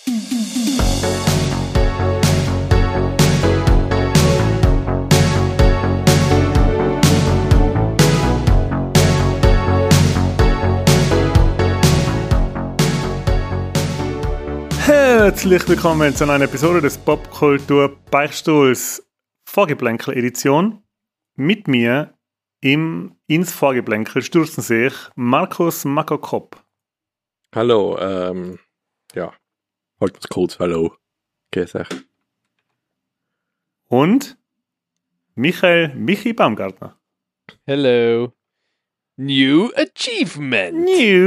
Herzlich willkommen zu einer Episode des Popkultur Beichtstuhls Vorgeplänkel-Edition. Mit mir ins Vorgeplänkel stürzen sich Markus Makokop. Hallo, ja, halt uns kurz, hallo. Grüß. Und Michi Baumgartner. Hello. New Achievement.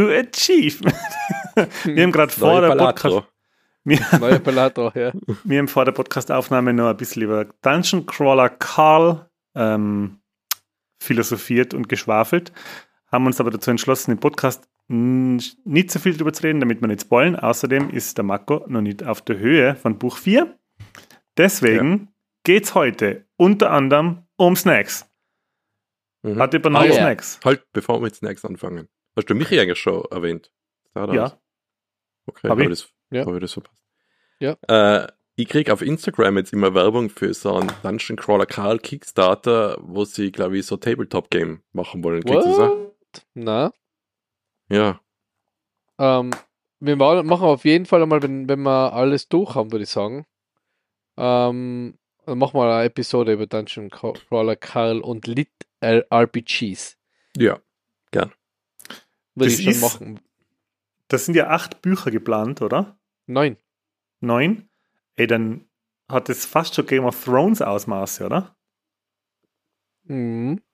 Wir haben gerade vor der Podcast... Neuer Palato, ja. Wir haben vor der Podcast-Aufnahme noch ein bisschen über Dungeon Crawler Carl philosophiert und geschwafelt, haben uns aber dazu entschlossen, im Podcast nicht so viel darüber zu reden, damit wir nicht spoilen. Außerdem ist der Marco noch nicht auf der Höhe von Buch 4. Deswegen geht es heute unter anderem um Snacks. Hat jemand neue Snacks? Halt, bevor wir mit Snacks anfangen. Hast du Michi eigentlich schon erwähnt? Ja. Okay, habe ich das verpasst. Ja. Ich kriege auf Instagram jetzt immer Werbung für so einen Dungeon Crawler Carl Kickstarter, wo sie, glaube ich, so Tabletop-Game machen wollen. Kriegst du das? Na? Ja. Wir machen auf jeden Fall einmal, wenn wir alles durch haben, würde ich sagen. Dann machen wir eine Episode über Dungeon Crawler Carl und Lit RPGs. Ja, gern. Würde ich schon machen. Das sind ja 8 Bücher geplant, oder? 9. 9? Ey, dann hat es fast schon Game of Thrones Ausmaße, oder? Mhm.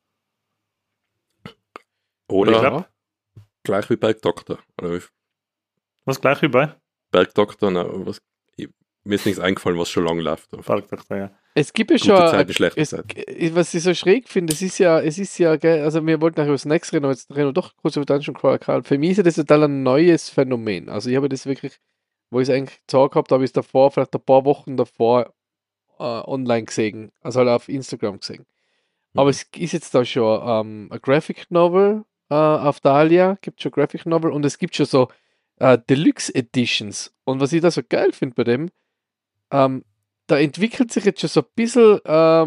Oder gleich wie Bergdoktor. Was gleich wie bei? Bergdoktor, mir ist nichts eingefallen, was schon lange läuft. Bergdoktor, ja. Es gibt ja Gute schon, Zeit, schlechte Zeit. Was ich so schräg finde, es ist ja, also wir wollten nachher über Snacks reden, aber jetzt reden wir doch kurz über Dungeon Crawler Carl. Für mich ist das total ein neues Phänomen. Also ich habe das wirklich, wo ich es eigentlich gesagt habe, habe ich es davor, vielleicht ein paar Wochen davor online gesehen, also halt auf Instagram gesehen. Aber es ist jetzt da schon ein Graphic Novel auf Dahlia, gibt schon Graphic Novel und es gibt schon so Deluxe Editions. Und was ich da so geil finde bei dem, da entwickelt sich jetzt schon so ein bisschen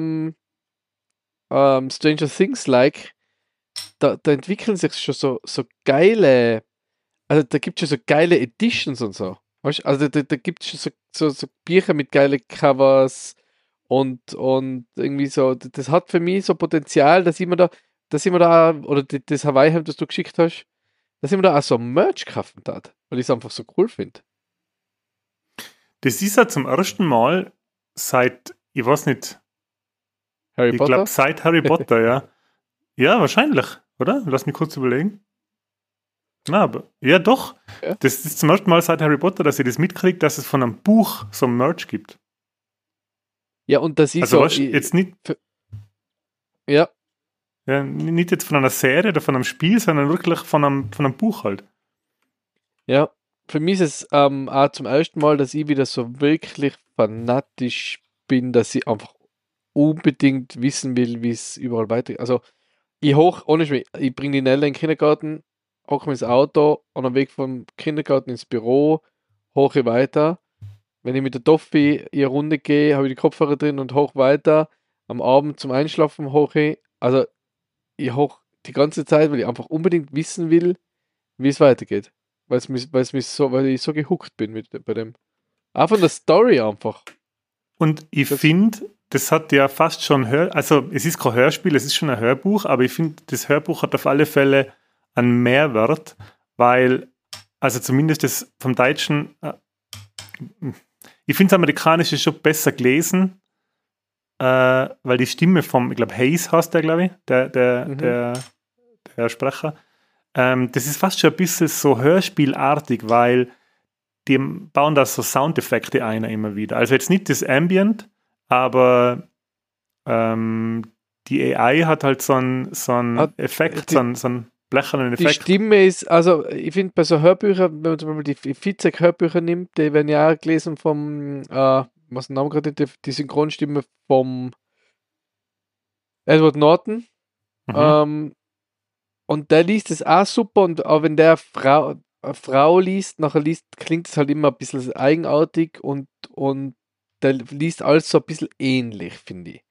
Stranger Things-like. Da entwickeln sich schon so geile, also da gibt es schon so geile Editions und so. Weißt? Also da gibt es schon so Bücher mit geilen Covers und irgendwie so, das hat für mich so Potenzial, dass ich mir da oder das Hawaii-Hemd, das du geschickt hast, dass ich mir da auch so Merch kaufen darf, weil ich es einfach so cool finde. Das ist ja zum ersten Mal seit, ich weiß nicht, Harry Potter? Ich glaube seit Harry Potter, ja. Ja, wahrscheinlich, oder? Lass mich kurz überlegen. Na, aber, ja doch. Ja. Das ist zum ersten Mal seit Harry Potter, dass ich das mitkriege, dass es von einem Buch so ein Merch gibt. Ja, und das ist also so... weißt, jetzt nicht... Ja. Ja, nicht jetzt von einer Serie oder von einem Spiel, sondern wirklich von einem Buch halt. Ja, für mich ist es auch zum ersten Mal, dass ich wieder so wirklich fanatisch bin, dass ich einfach unbedingt wissen will, wie es überall weitergeht. Also, ich bringe die Nelle in den Kindergarten, hocke mir ins Auto und am Weg vom Kindergarten ins Büro hoche weiter. Wenn ich mit der Toffi eine Runde gehe, habe ich die Kopfhörer drin und hoch weiter. Am Abend zum Einschlafen hoche. Also, ich hoch die ganze Zeit, weil ich einfach unbedingt wissen will, wie es weitergeht. Weil ich so gehuckt bin bei dem. Auch von der Story einfach. Und ich finde, das hat ja fast schon also es ist kein Hörspiel, es ist schon ein Hörbuch, aber ich finde, das Hörbuch hat auf alle Fälle einen Mehrwert, weil, also zumindest das vom Deutschen, ich finde das Amerikanische schon besser gelesen, weil die Stimme vom, ich glaube Hayes heißt der, glaube ich, der Sprecher, das ist fast schon ein bisschen so hörspielartig, weil die bauen da so Soundeffekte ein immer wieder. Also jetzt nicht das Ambient, aber die AI hat halt so einen Effekt, so einen blechernen Effekt. Die Stimme ist, also ich finde bei so Hörbüchern, wenn man zum Beispiel die Fitzek-Hörbücher nimmt, die werden ja auch gelesen vom, was ist der Name gerade, die Synchronstimme vom Edward Norton. Und der liest es auch super, und auch wenn der Frau, eine Frau liest, nachher klingt es halt immer ein bisschen eigenartig und der liest alles so ein bisschen ähnlich, finde ich.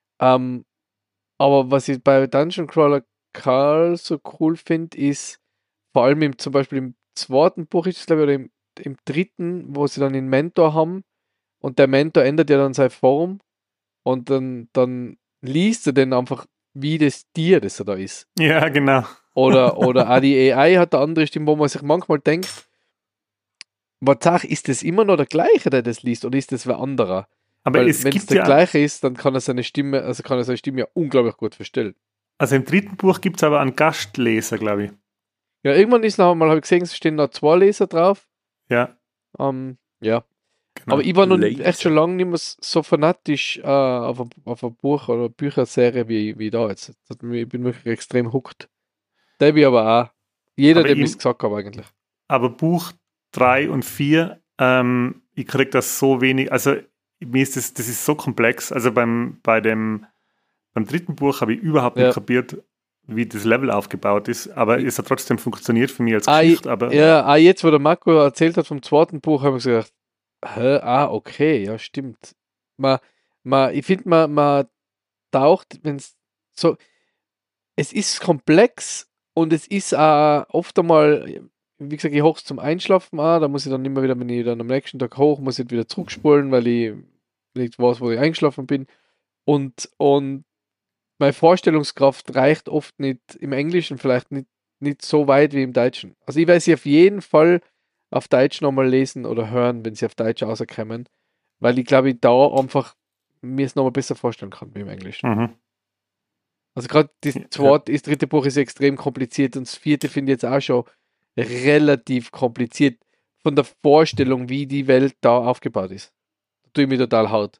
Aber was ich bei Dungeon Crawler Carl so cool finde, ist vor allem zum Beispiel im zweiten Buch ist es, glaube ich, oder im dritten, wo sie dann einen Mentor haben und der Mentor ändert ja dann seine Form und dann liest er den einfach, wie das Tier, das er da ist. Ja, genau. Oder auch die AI hat eine andere Stimme, wo man sich manchmal denkt, was ist das immer noch der gleiche, der das liest, oder ist das wer anderer? Aber Weil es wenn es gibt der ja, gleiche ist, dann kann er seine Stimme ja unglaublich gut verstellen. also im dritten Buch gibt es aber einen Gastleser, glaube ich. Ja, irgendwann ist noch einmal, habe ich gesehen, es stehen noch 2 Leser drauf. Ja, Ja. genau. Aber ich war noch Laser. echt schon lange nicht mehr so fanatisch auf ein Buch oder Bücherserie wie da jetzt. Ich bin wirklich extrem hooked. Debbie aber auch. Jeder, Aber der mir ich- gesagt hat eigentlich. Aber Buch 3 und 4, ich kriege das so wenig, also mir ist das ist so komplex. Also beim dritten Buch habe ich überhaupt nicht Ja. kapiert, wie das Level aufgebaut ist, aber es hat trotzdem funktioniert für mich als Ah, Geschichte, aber Ja, jetzt, wo der Marco erzählt hat vom zweiten Buch, habe ich gesagt, okay, ja, stimmt. Ich finde, man taucht, wenn es so, es ist komplex und es ist auch oft einmal, wie gesagt, ich hoch zum Einschlafen an, da muss ich dann immer wieder, wenn ich dann am nächsten Tag hoch, muss ich wieder zurückspulen, weil ich nicht weiß, wo ich eingeschlafen bin. Und meine Vorstellungskraft reicht oft nicht, im Englischen vielleicht nicht so weit wie im Deutschen. Also ich werde sie auf jeden Fall auf Deutsch nochmal lesen oder hören, wenn sie auf Deutsch rauskommen, weil ich glaube, ich da einfach mir es nochmal besser vorstellen kann wie im Englischen. mhm. Also gerade das dritte Buch ist extrem kompliziert und das vierte finde ich jetzt auch schon relativ kompliziert von der Vorstellung, wie die Welt da aufgebaut ist. Da tue ich mich total haut.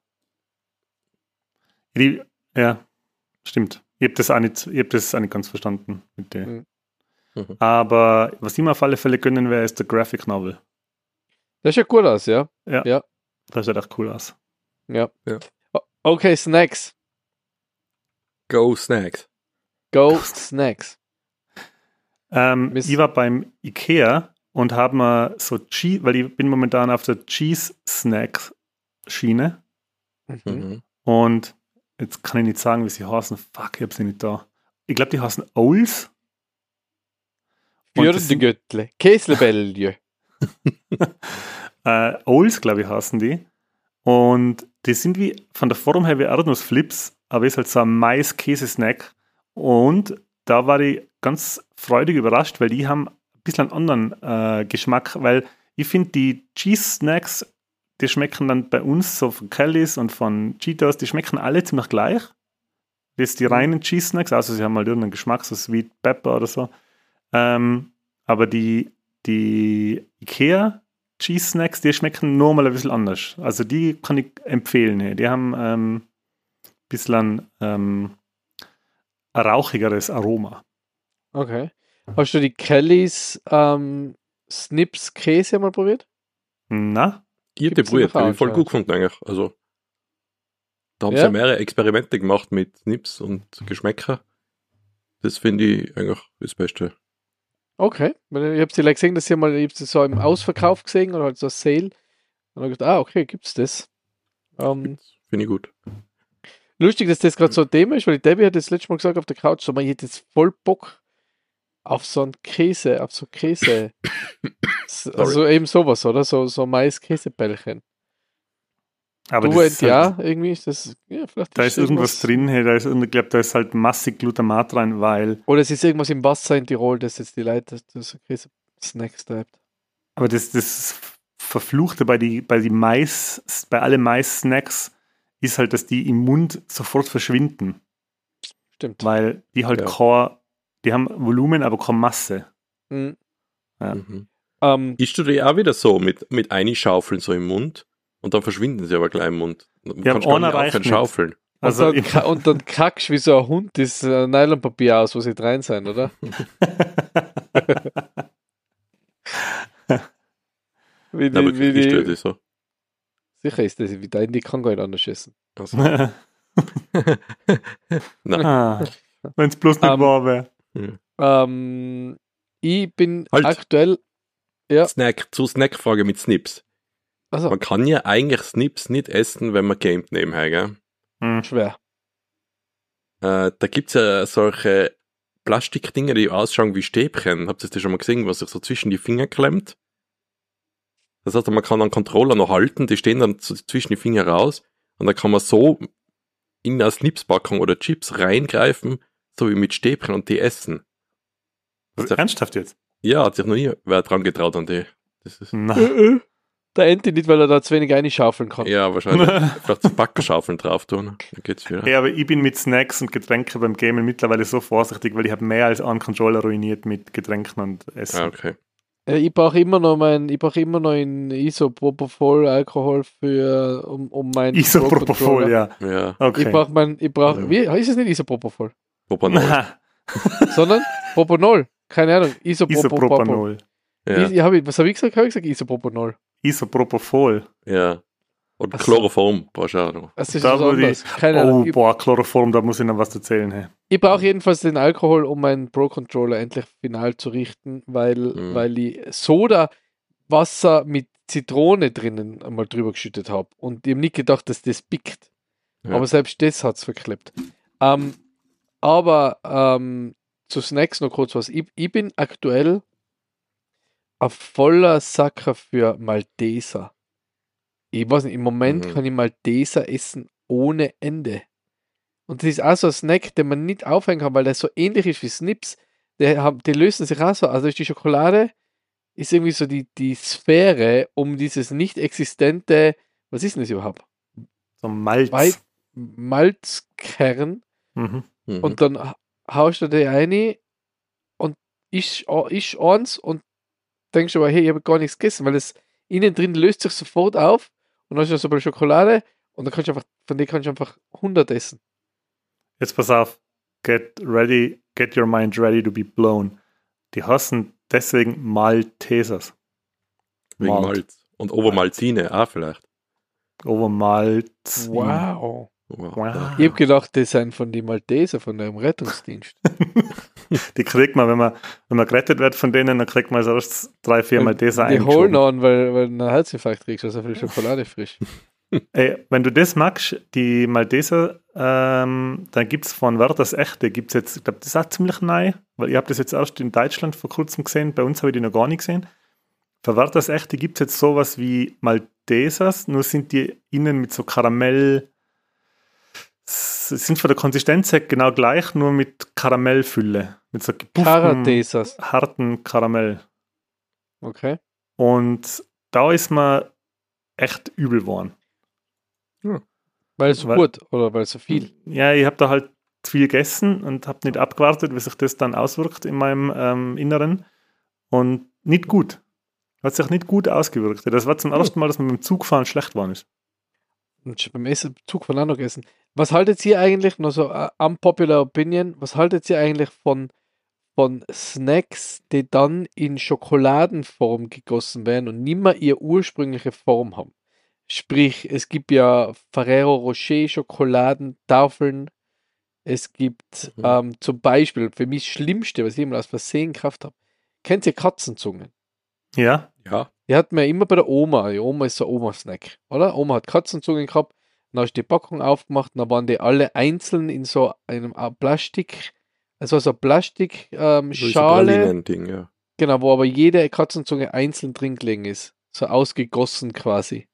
Ja, stimmt. Ich habe das auch nicht ganz verstanden mit der. Mhm. Mhm. Aber was ich mir auf alle Fälle gönnen wäre, ist der Graphic Novel. Das schaut gut aus, ja? Das sieht echt cool aus. Ja. Ja. Okay, Snacks. Go Snacks. Go Snacks. Ich war beim Ikea und habe mir so weil ich bin momentan auf der Cheese-Snack-Schiene Mhm. und jetzt kann ich nicht sagen, wie sie heißen. Fuck, ich habe sie nicht da. Ich glaube, die heißen Owls. Und Für das die sind- Göttle. Käslebelge. Owls, glaube ich, heißen die. Und die sind wie von der Form her wie Erdnussflips, aber ist halt so ein Mais-Käse-Snack. Und da war ich ganz freudig überrascht, weil die haben ein bisschen einen anderen Geschmack, weil ich finde, die Cheese-Snacks, die schmecken dann bei uns so von Kellys und von Cheetos, die schmecken alle ziemlich gleich. Das ist die reinen Cheese-Snacks, also sie haben halt irgendeinen Geschmack, so Sweet Pepper oder so. Aber die Ikea Cheese Snacks, die schmecken normal ein bisschen anders. Also die kann ich empfehlen. Hey. Die haben ein bisschen ein rauchigeres Aroma. Okay. Hast du die Kellys Snips Käse mal probiert? Na? Ich hätte Gibt's probiert, noch habe ich voll anscheinend. gut gefunden eigentlich. Also, da haben Ja? sie ja mehrere Experimente gemacht mit Snips und Geschmäcker. Das finde ich eigentlich das Beste. Okay. Weil ich habe sie like gesehen, dass sie mal, ich hab sie so im Ausverkauf gesehen oder halt so Sale. Und dann gedacht, okay, gibt's das? Finde ich gut. Lustig, dass das gerade so ein Thema ist, weil die Debbie hat das letzte Mal gesagt auf der Couch, so, man hätte jetzt voll Bock auf so einen Käse, auf so Käse. Also eben sowas, oder? So Mais-Käsebällchen. Aber Du das ist halt, irgendwie ist das, ja, vielleicht da ist irgendwas drin. Hey, ich glaube, da ist halt massig Glutamat rein, weil Oder es ist irgendwas im Wasser in Tirol, das jetzt die Leute, das Käse-Snacks treibt. aber das Verfluchte bei allen Mais-Snacks ist halt, dass die im Mund sofort verschwinden. Stimmt. Weil die halt Ja. die haben Volumen, aber keine Masse. Mhm. Ja. Mhm. Isst du die auch wieder so mit einschaufeln so im Mund und dann verschwinden sie aber gleich im Mund? Du Ja, kannst gar einer nicht reicht aufhören nicht. schaufeln. Also Und dann kackst wie so ein Hund das Nylonpapier aus, wo sie rein sein, oder? Wie Na, aber wie ich stelle das so. sicher ist das, wie dein, die kann gar nicht anders essen. Also, nein. Wenn es bloß nicht Ähm, wahr wäre. Ich bin Halt. aktuell Ja. Snackfrage mit Snips. Also, Man kann ja eigentlich Snips nicht essen, wenn man gamet nebenher, gell? schwer. Da gibt's ja solche Plastikdinger, die ausschauen wie Stäbchen. Habt ihr das schon mal gesehen, was sich so zwischen die Finger klemmt? Das heißt, man kann einen Controller noch halten, die stehen dann zwischen die Finger raus und dann kann man so in eine Snipspackung oder Chips reingreifen, so wie mit Stäbchen und die essen. Ernsthaft jetzt? Ja, hat sich noch nie wer dran getraut an die. Das ist Nein. Der Ente nicht, weil er da zu wenig einschaufeln kann. ja, wahrscheinlich. Vielleicht so Backerschaufeln drauf tun. Dann geht's wieder. Ja, aber ich bin mit Snacks und Getränken beim Gamen mittlerweile so vorsichtig, weil ich habe mehr als einen Controller ruiniert mit Getränken und Essen. Ah, okay. Ich brauche immer noch einen Isopropofol Alkohol für um mein Isopropofol, ja. Ja. Okay. Wie ist es nicht Isopropofol, Propanol. sondern Propanol. Keine Ahnung, Isopropanol. Ja. Was habe ich gesagt? Habe ich gesagt Isopropanol? Isopropofol. Ja. Oder Ach so. Chloroform, brauchst du auch noch. Das ist Da was würde anderes. ich, Keine Ahnung. Chloroform, da muss ich noch was erzählen. Hey. Ich brauche jedenfalls den Alkohol, um meinen Pro-Controller endlich final zu richten, weil ich Soda, Wasser mit Zitrone drinnen einmal drüber geschüttet habe. Und ich habe nicht gedacht, dass das pickt. Ja. Aber selbst das hat es verklebt. Zu Snacks noch kurz was. Ich bin aktuell ein voller Sacker für Malteser. Ich weiß nicht, im Moment kann ich Malteser essen ohne Ende. Und das ist auch so ein Snack, den man nicht aufhängen kann, weil der so ähnlich ist wie Snips. Die lösen sich auch so. Also ist die Schokolade ist irgendwie so die Sphäre um dieses nicht existente, was ist denn das überhaupt? So Malz. Malzkern. Mhm. Und dann haust du die rein und isch eins und denkst aber, hey, ich habe gar nichts gegessen, weil es innen drin löst sich sofort auf und dann hast du so ein bisschen Schokolade und dann kannst du einfach, von denen kannst du einfach 100 essen. Jetzt pass auf. Get your mind ready to be blown. Die hassen deswegen Maltesers. Wegen Malz. Und Obermalzine auch vielleicht. Obermalz. Wow. Wow. Ich habe gedacht, das sind von den Malteser, von dem Rettungsdienst. Die kriegt man, wenn man gerettet wird von denen, dann kriegt man als erstes 3-4 Malteser Die holen eingeschoben. an, weil du einen Herzinfarkt kriegst, also viel Schokolade frisch. Ey, wenn du das magst, die Malteser, dann gibt es von Werthers Echte, gibt es jetzt, ich glaube, das ist auch ziemlich neu, weil ich habe das jetzt erst in Deutschland vor kurzem gesehen, bei uns habe ich die noch gar nicht gesehen. Für Werthers Echte gibt es jetzt sowas wie Maltesers, nur sind die innen mit so Karamell, sind von der Konsistenz her genau gleich, nur mit Karamellfülle, mit so gepufften, Karatesers. harten Karamell. Okay. Und da ist man echt übel geworden. Weil so gut oder weil so viel. Ja, ich habe da halt viel gegessen und habe nicht abgewartet, wie sich das dann auswirkt in meinem Inneren. Und nicht gut. Hat sich nicht gut ausgewirkt. Das war zum ersten Mal, dass man beim Zugfahren schlecht geworden ist. Und schon beim Zug von auch gegessen. Was haltet ihr eigentlich, nur so unpopular opinion, was haltet ihr eigentlich von Snacks, die dann in Schokoladenform gegossen werden und nicht mehr ihre ursprüngliche Form haben? Sprich, es gibt ja Ferrero Rocher Schokoladentafeln. Es gibt zum Beispiel, für mich das Schlimmste, was ich immer aus Versehen gekauft habe, kennt ihr Katzenzungen? Ja. Ja. Die hatten wir immer bei der Oma. Die Oma ist so ein Oma-Snack, oder? Oma hat Katzenzungen gehabt, dann hast du die Packung aufgemacht, dann waren die alle einzeln in so einem Plastik, also so Plastikschale, Ding, ja. genau, wo aber jede Katzenzunge einzeln drin gelegen ist. So ausgegossen quasi.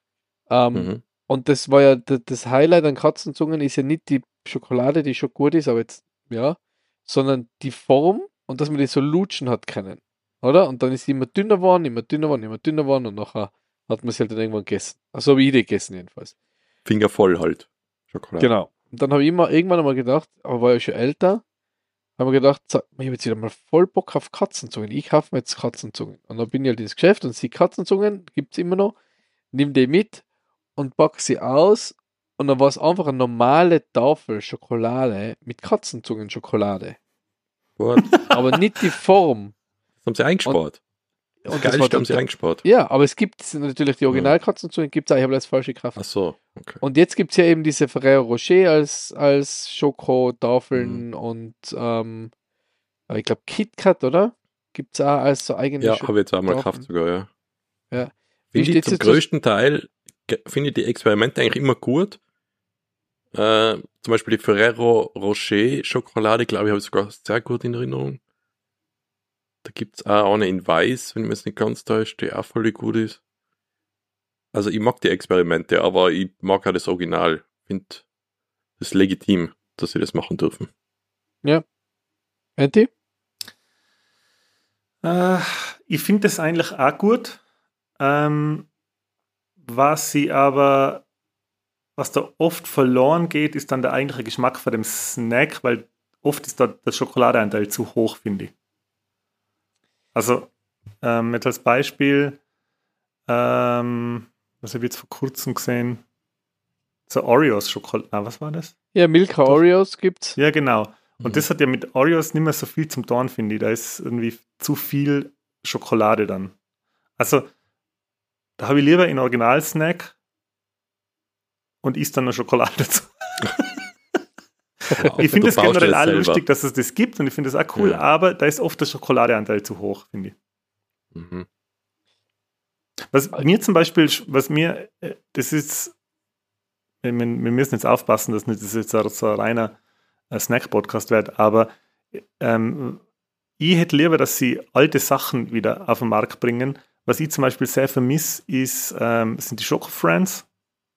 Und das war ja das Highlight an Katzenzungen ist ja nicht die Schokolade, die schon gut ist, aber jetzt, ja, sondern die Form und dass man die so lutschen hat können. Oder? Und dann ist die immer dünner geworden, immer dünner geworden, immer dünner geworden und nachher hat man sie halt dann irgendwann gegessen. Also habe ich die gegessen jedenfalls. Finger voll halt. Schokolade. Genau. Und dann habe ich irgendwann einmal gedacht, aber war ja schon älter, habe mir gedacht, ich habe jetzt wieder mal voll Bock auf Katzenzungen. Ich kaufe mir jetzt Katzenzungen. Und dann bin ich halt ins Geschäft und sehe Katzenzungen, gibt es immer noch, nimm die mit und pack sie aus und dann war es einfach eine normale Tafel Schokolade mit Katzenzungen-Schokolade. What? Aber nicht die Form. Das haben sie eingespart. Und Das das war Geilste haben sie eingespart. Ja, aber es gibt natürlich die Original-Katzenzungen, gibt es auch, ich habe das falsche gekauft. Ach so, okay. Und jetzt gibt es ja eben diese Ferrero Rocher als Schokotafeln und ich glaube KitKat, oder? Gibt es auch als so eigene Ja, habe ich jetzt auch mal gekauft Schokotafeln. sogar, ja. Ja. Finde Wie ich steht's zum jetzt größten Teil, finde ich die Experimente eigentlich immer gut. Zum Beispiel die Ferrero Rocher Schokolade, glaube ich, habe ich sogar sehr gut in Erinnerung. Da gibt es auch eine in Weiß, wenn ich mich jetzt nicht ganz täusche, die auch voll gut ist. Also ich mag die Experimente, aber ich mag auch das Original. Ich finde es legitim, dass sie das machen dürfen. Andy? Ich finde das eigentlich auch gut. Was da oft verloren geht, ist dann der eigentliche Geschmack von dem Snack, weil oft ist da der Schokoladeanteil zu hoch, finde ich. Also, jetzt als Beispiel, was habe ich jetzt vor kurzem gesehen? So Oreos Schokolade, was war das? Ja, Milka Doch. Oreos gibt's. Ja, genau. Und Mhm. das hat ja mit Oreos nicht mehr so viel zum Tun, finde ich. Da ist irgendwie zu viel Schokolade dann. Also, da habe ich lieber einen Original-Snack und isst dann noch Schokolade dazu. Ich finde es Du baust generell das auch selber. lustig, dass es das gibt und ich finde es auch cool, Ja. aber da ist oft der Schokoladeanteil zu hoch, finde ich. Mhm. Was mir zum Beispiel, das ist, wir müssen jetzt aufpassen, dass nicht das jetzt so ein reiner Snack-Podcast wird, aber ich hätte lieber, dass sie alte Sachen wieder auf den Markt bringen. Was ich zum Beispiel sehr vermisse, sind die Schoko-Friends.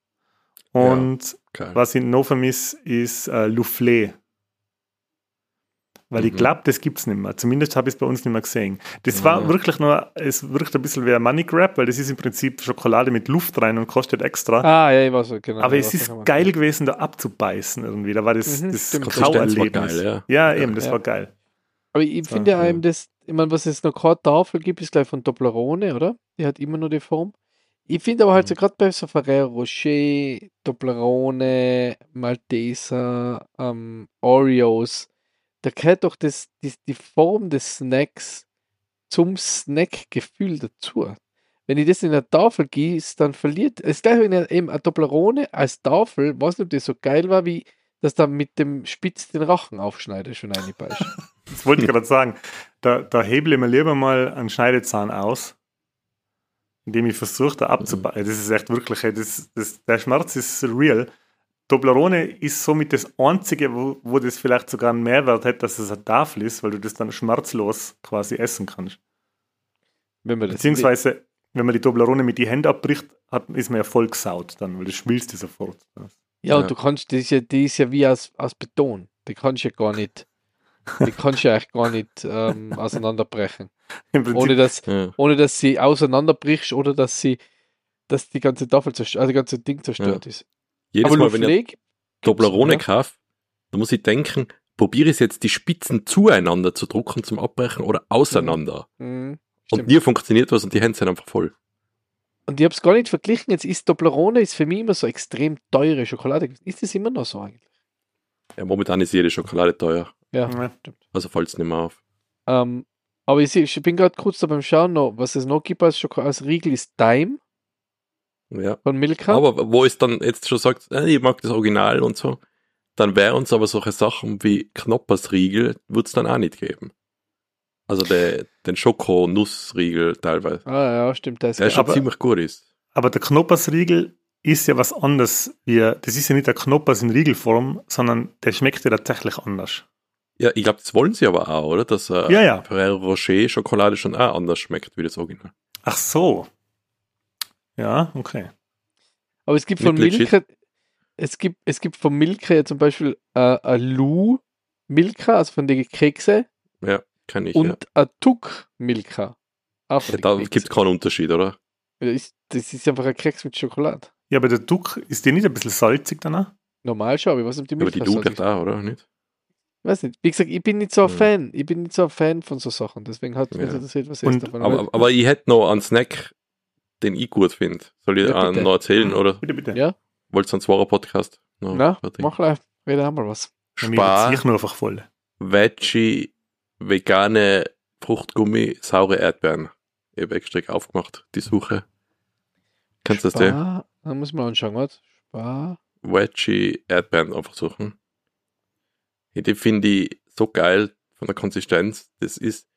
Und Geil. was ich noch vermisse, ist Soufflé. Weil ich glaube, das gibt es nicht mehr. Zumindest habe ich es bei uns nicht mehr gesehen. Das war wirklich nur, es wirkt ein bisschen wie ein Money Grab, weil das ist im Prinzip Schokolade mit Luft rein und kostet extra. Ah, ja, ich weiß so, genau. Aber ich es weiß, ist was du geil gewesen, da abzubeißen irgendwie. Da war das stimmt. Kauerlebnis. Konsistenz war geil, Ja, eben, das Ja. war geil. Aber ich So, finde ja ja. eben das, ich meine, was es noch keine Tafel gibt, ist gleich von Toblerone, oder? Die hat immer noch die Form. Ich finde aber halt so gerade bei so Ferrero Rocher, Toblerone, Malteser, Oreos, da gehört doch die Form des Snacks zum Snackgefühl dazu. Wenn ich das in eine Tafel gieße, dann verliert es gleich, wenn ich eben eine Toblerone als Tafel, weiß nicht, ob das so geil war, wie das da mit dem Spitz den Rachen aufschneidest, schon eine Beispiel. Das wollte ich gerade sagen. Da hebel ich mir lieber mal einen Schneidezahn aus, indem ich versuche, da abzubeißen. Das ist echt wirklich, der Schmerz ist real. Toblerone ist somit das Einzige, wo das vielleicht sogar einen Mehrwert hat, dass es eine Tafel ist, weil du das dann schmerzlos quasi essen kannst. Wenn man das Beziehungsweise, wenn man die Toblerone mit die Hände abbricht, ist man ja voll gesaut dann, weil das schmilzt die sofort. Ja, Ja. und du kannst, die ist ja wie aus Beton. Die kannst du ja gar nicht, die kannst du ja eigentlich gar nicht auseinanderbrechen. Im Prinzip, Ohne dass sie auseinanderbrichst oder dass die ganze Tafel zerstört, also das ganze Ding zerstört ist. Jedes Aber Mal, wenn ich Soufflé Toblerone gibt's, kaufe, da muss ich denken, probiere ich es jetzt, die Spitzen zueinander zu drucken zum Abbrechen oder auseinander. Und Und nie funktioniert was und die Hände sind einfach voll. Und ich habe es gar nicht verglichen. Jetzt ist Toblerone ist für mich immer so extrem teure Schokolade. Ist das immer noch so eigentlich? Ja, momentan ist jede Schokolade teuer. Ja, Ja. stimmt. Also fällt es nicht mehr auf. Aber ich bin gerade kurz da beim Schauen, was es noch gibt als Riegel ist Daim Ja. von Milka. Aber wo es dann jetzt schon sagt, ich mag das Original und so, dann wären uns aber solche Sachen wie Knoppersriegel, wird es dann auch nicht geben. Also den Schoko-Nussriegel teilweise. Ja, stimmt. Das Der ist schon aber- ziemlich gut ist. aber der Knoppersriegel ist ja was anderes. Das ist ja nicht der Knoppers in Riegelform, sondern der schmeckt ja tatsächlich anders. Ja, ich glaube, das wollen sie aber auch, oder? Dass Ja. Ferrero Rocher Schokolade schon auch anders schmeckt wie das Original. Ach so. Ja, okay. Aber es gibt von Nicht legit. Milka, es gibt von Milka ja zum Beispiel ein Lu Milka, also von den Kekse, Ja, kann ich, und ein Tuck Milka. Auch von ja. den Da Kekse. gibt es keinen Unterschied, oder? Das ist einfach ein Keks mit Schokolade. Ja, aber der Duck, ist der nicht ein bisschen salzig danach? Normal schon, aber ich weiß nicht, ob die Aber Milka die so Nougat auch, oder? Nicht? Ich weiß nicht. Wie gesagt, ich bin nicht so ein Ja. Fan. Ich bin nicht so ein Fan von so Sachen. Deswegen hat mich Ja. interessiert, was Und- ist davon. Aber ich hätte noch einen Snack, den ich gut finde. Soll ich Ja, bitte. einen noch erzählen, oder? Bitte. Ja. Wollt ihr einen zweiten Podcast? No, Na, fertig. mach live. Reden haben wir was. Mir Spar, ich nur einfach voll. Veggie, vegane Fruchtgummi, saure Erdbeeren. Ich habe extra aufgemacht, die Suche. Kannst du das sehen? Da muss man anschauen, was? Spar. Veggie Erdbeeren einfach suchen. Ja, die finde ich so geil von der Konsistenz. Das ist,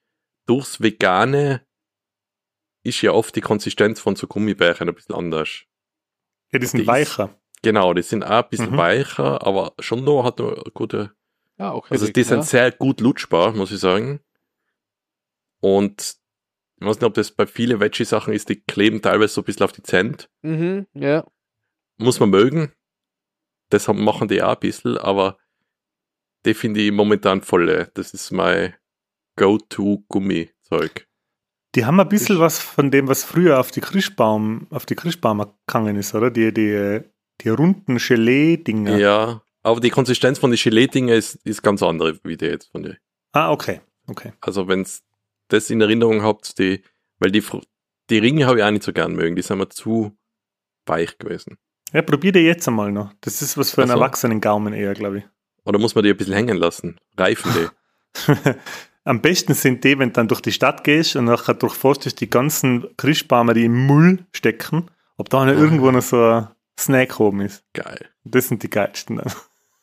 durchs Vegane ist ja oft die Konsistenz von so Gummibärchen ein bisschen anders. Ja, die sind weicher. Genau, die sind auch ein bisschen weicher, aber schon noch hat er gute... Ja, okay. Also die sind sehr gut lutschbar, muss ich sagen. Und ich weiß nicht, ob das bei vielen Veggie-Sachen ist, die kleben teilweise so ein bisschen auf die Zähne. Ja. Muss man mögen. Deshalb machen die auch ein bisschen, aber die finde ich momentan voll. Das ist mein Go-To-Gummi-Zeug. Die haben ein bisschen was von dem, was früher auf die Christbaum gegangen ist, oder? Die runden Gelee-Dinger. Ja, aber die Konsistenz von den Gelee-Dinger ist ganz andere, wie die jetzt von dir. Ah, okay. Also wenn's das in Erinnerung habt, weil die Ringe habe ich auch nicht so gern mögen, die sind mir zu weich gewesen. Ja, probier die jetzt einmal noch. Das ist was für einen erwachsenen Gaumen eher, glaube ich. Oder muss man die ein bisschen hängen lassen? Reifen die? Am besten sind die, wenn du dann durch die Stadt gehst und nachher durchforstest die ganzen Christbäume, die im Müll stecken, ob da noch irgendwo noch so ein Snack oben ist. Geil. Das sind die geilsten dann.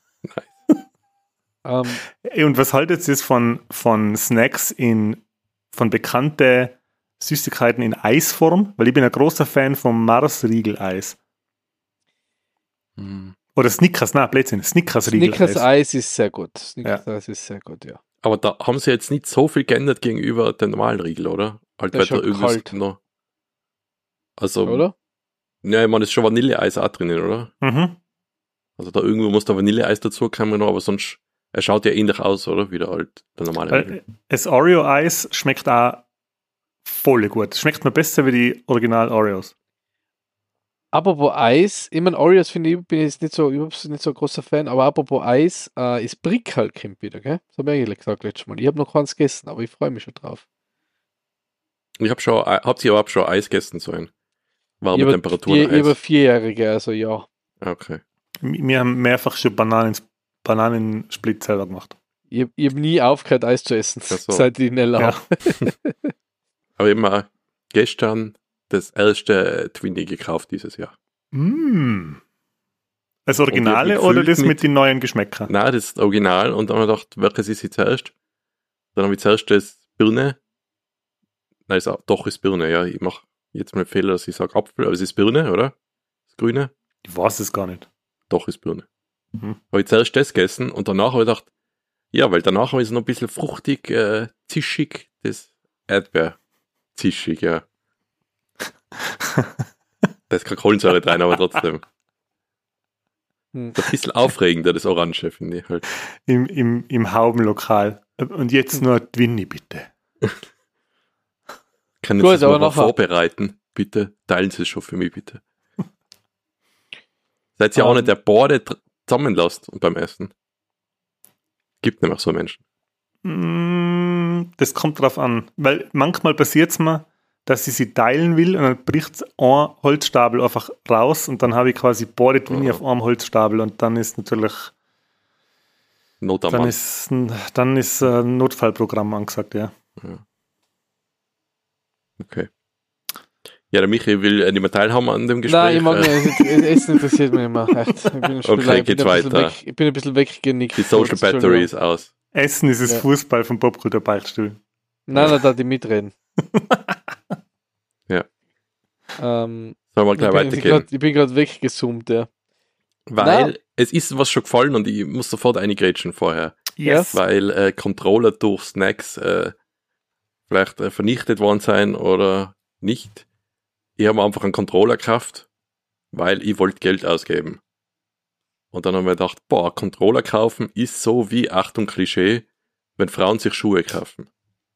Nice. Und was haltet ihr von Snacks von bekannten Süßigkeiten in Eisform? Weil ich bin ein großer Fan vom Mars-Riegel-Eis. Oder Snickers, Blödsinn, Snickers-Riegel-Eis. Snickers-Eis ist sehr gut. Snickers-Eis ist sehr gut, ja. Aber da haben sie jetzt nicht so viel geändert gegenüber den normalen Riegel, oder? Halt Das ist weiter schon kalt. noch. Also, Oder? ja, ich meine, es ist schon Vanilleeis auch drinnen, oder? Mhm. Also da irgendwo muss da Vanilleeis dazu kommen, aber sonst, er schaut ja ähnlich aus, oder? Wie der normale Riegel. Das Oreo-Eis schmeckt auch voll gut. Schmeckt mir besser wie die Original-Oreos. Apropos Eis, ich meine, Oreos bin ich jetzt nicht so ein großer Fan, aber apropos Eis, ist Brick halt kommt wieder, gell? Das habe ich eigentlich gesagt letztes Mal. Ich habe noch keins gegessen, aber ich freue mich schon drauf. Ich habe schon Eis gegessen sollen. Warme Temperaturen Eis. Über 4-Jährige, also ja. Okay. Wir haben mehrfach schon Bananensplit selber gemacht. Ich hab nie aufgehört, Eis zu essen, seit ich nicht laufe. Ja. Aber immer gestern das erste Twinnie gekauft dieses Jahr. Das Originale oder das mit den neuen Geschmäckern? Nein, das ist das Original. Und dann habe ich gedacht, welches ist jetzt zuerst? Dann habe ich zuerst das Birne. Nein, doch ist Birne, ja. Ich mache jetzt mal einen Fehler, dass ich sage Apfel, aber es ist Birne, oder? Das Grüne? Ich weiß es gar nicht. Doch ist Birne. Habe ich zuerst das gegessen und danach habe ich gedacht, ja, weil danach habe ich es noch ein bisschen fruchtig, zischig, das Erdbeer. Zischig, ja. Da ist keine Kohlensäure drin, aber trotzdem. Das ist ein bisschen aufregender, das Orange, finde ich halt. Im Haubenlokal. Und jetzt nur Twinnie, bitte. Können Sie es noch vorbereiten? Bitte, teilen Sie es schon für mich, bitte. Seid ihr auch nicht der Borde zusammenlasst beim Essen? Gibt nämlich so Menschen. Das kommt drauf an. Weil manchmal passiert es mir, dass ich sie teilen will und dann bricht ein Holzstapel einfach raus und dann habe ich quasi beide Twinnie auf einem Holzstapel und dann ist natürlich dann ist ein Notfallprogramm angesagt, ja. Okay. Ja, der Michi will nicht mehr teilhaben an dem Gespräch. Nein, ich mag nicht. Essen interessiert mich immer. Echt. Okay, geht's weiter. Ich bin ein bisschen weggenickt. Die Social Battery ist aus. Essen ist das Fußball vom Popkultur Beichtstuhl. Nein, da die mitreden. Ja. Sollen wir gleich weitergehen? Ich bin gerade weggezoomt, ja. Weil es ist was schon gefallen und ich muss sofort eingrätschen vorher. Yes. Weil Controller durch Snacks vielleicht vernichtet worden sein oder nicht. Ich habe einfach einen Controller gekauft, weil ich wollte Geld ausgeben. Und dann haben wir gedacht, Controller kaufen ist so wie, Achtung Klischee, wenn Frauen sich Schuhe kaufen.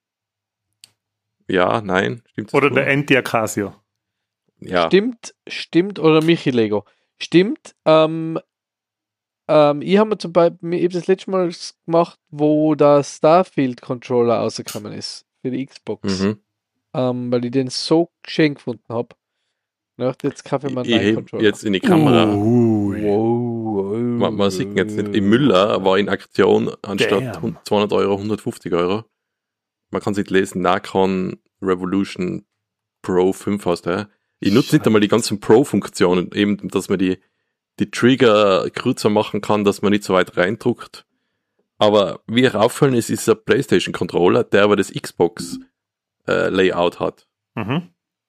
Ja, nein, stimmt das? Oder der Anti-Acasio. Ja. Stimmt, oder Michi Lego. Stimmt, ich habe mir zum Beispiel, ich habe das letzte Mal gemacht, wo der Starfield-Controller rausgekommen ist, für die Xbox. Weil ich den so schön gefunden habe. Jetzt kaufe ich mir einen neuen Controller. Jetzt in die Kamera. Wow. Man sieht ihn jetzt nicht. Im Müller war in Aktion anstatt 200 Euro 150 Euro. Man kann sich lesen, Nacon Revolution Pro 5 hast du. Ich nutze nicht einmal die ganzen Pro-Funktionen, eben, dass man die Trigger kürzer machen kann, dass man nicht so weit reindruckt. Aber wie auch auffallen ist ein PlayStation-Controller, der aber das Xbox Layout hat. Mhm.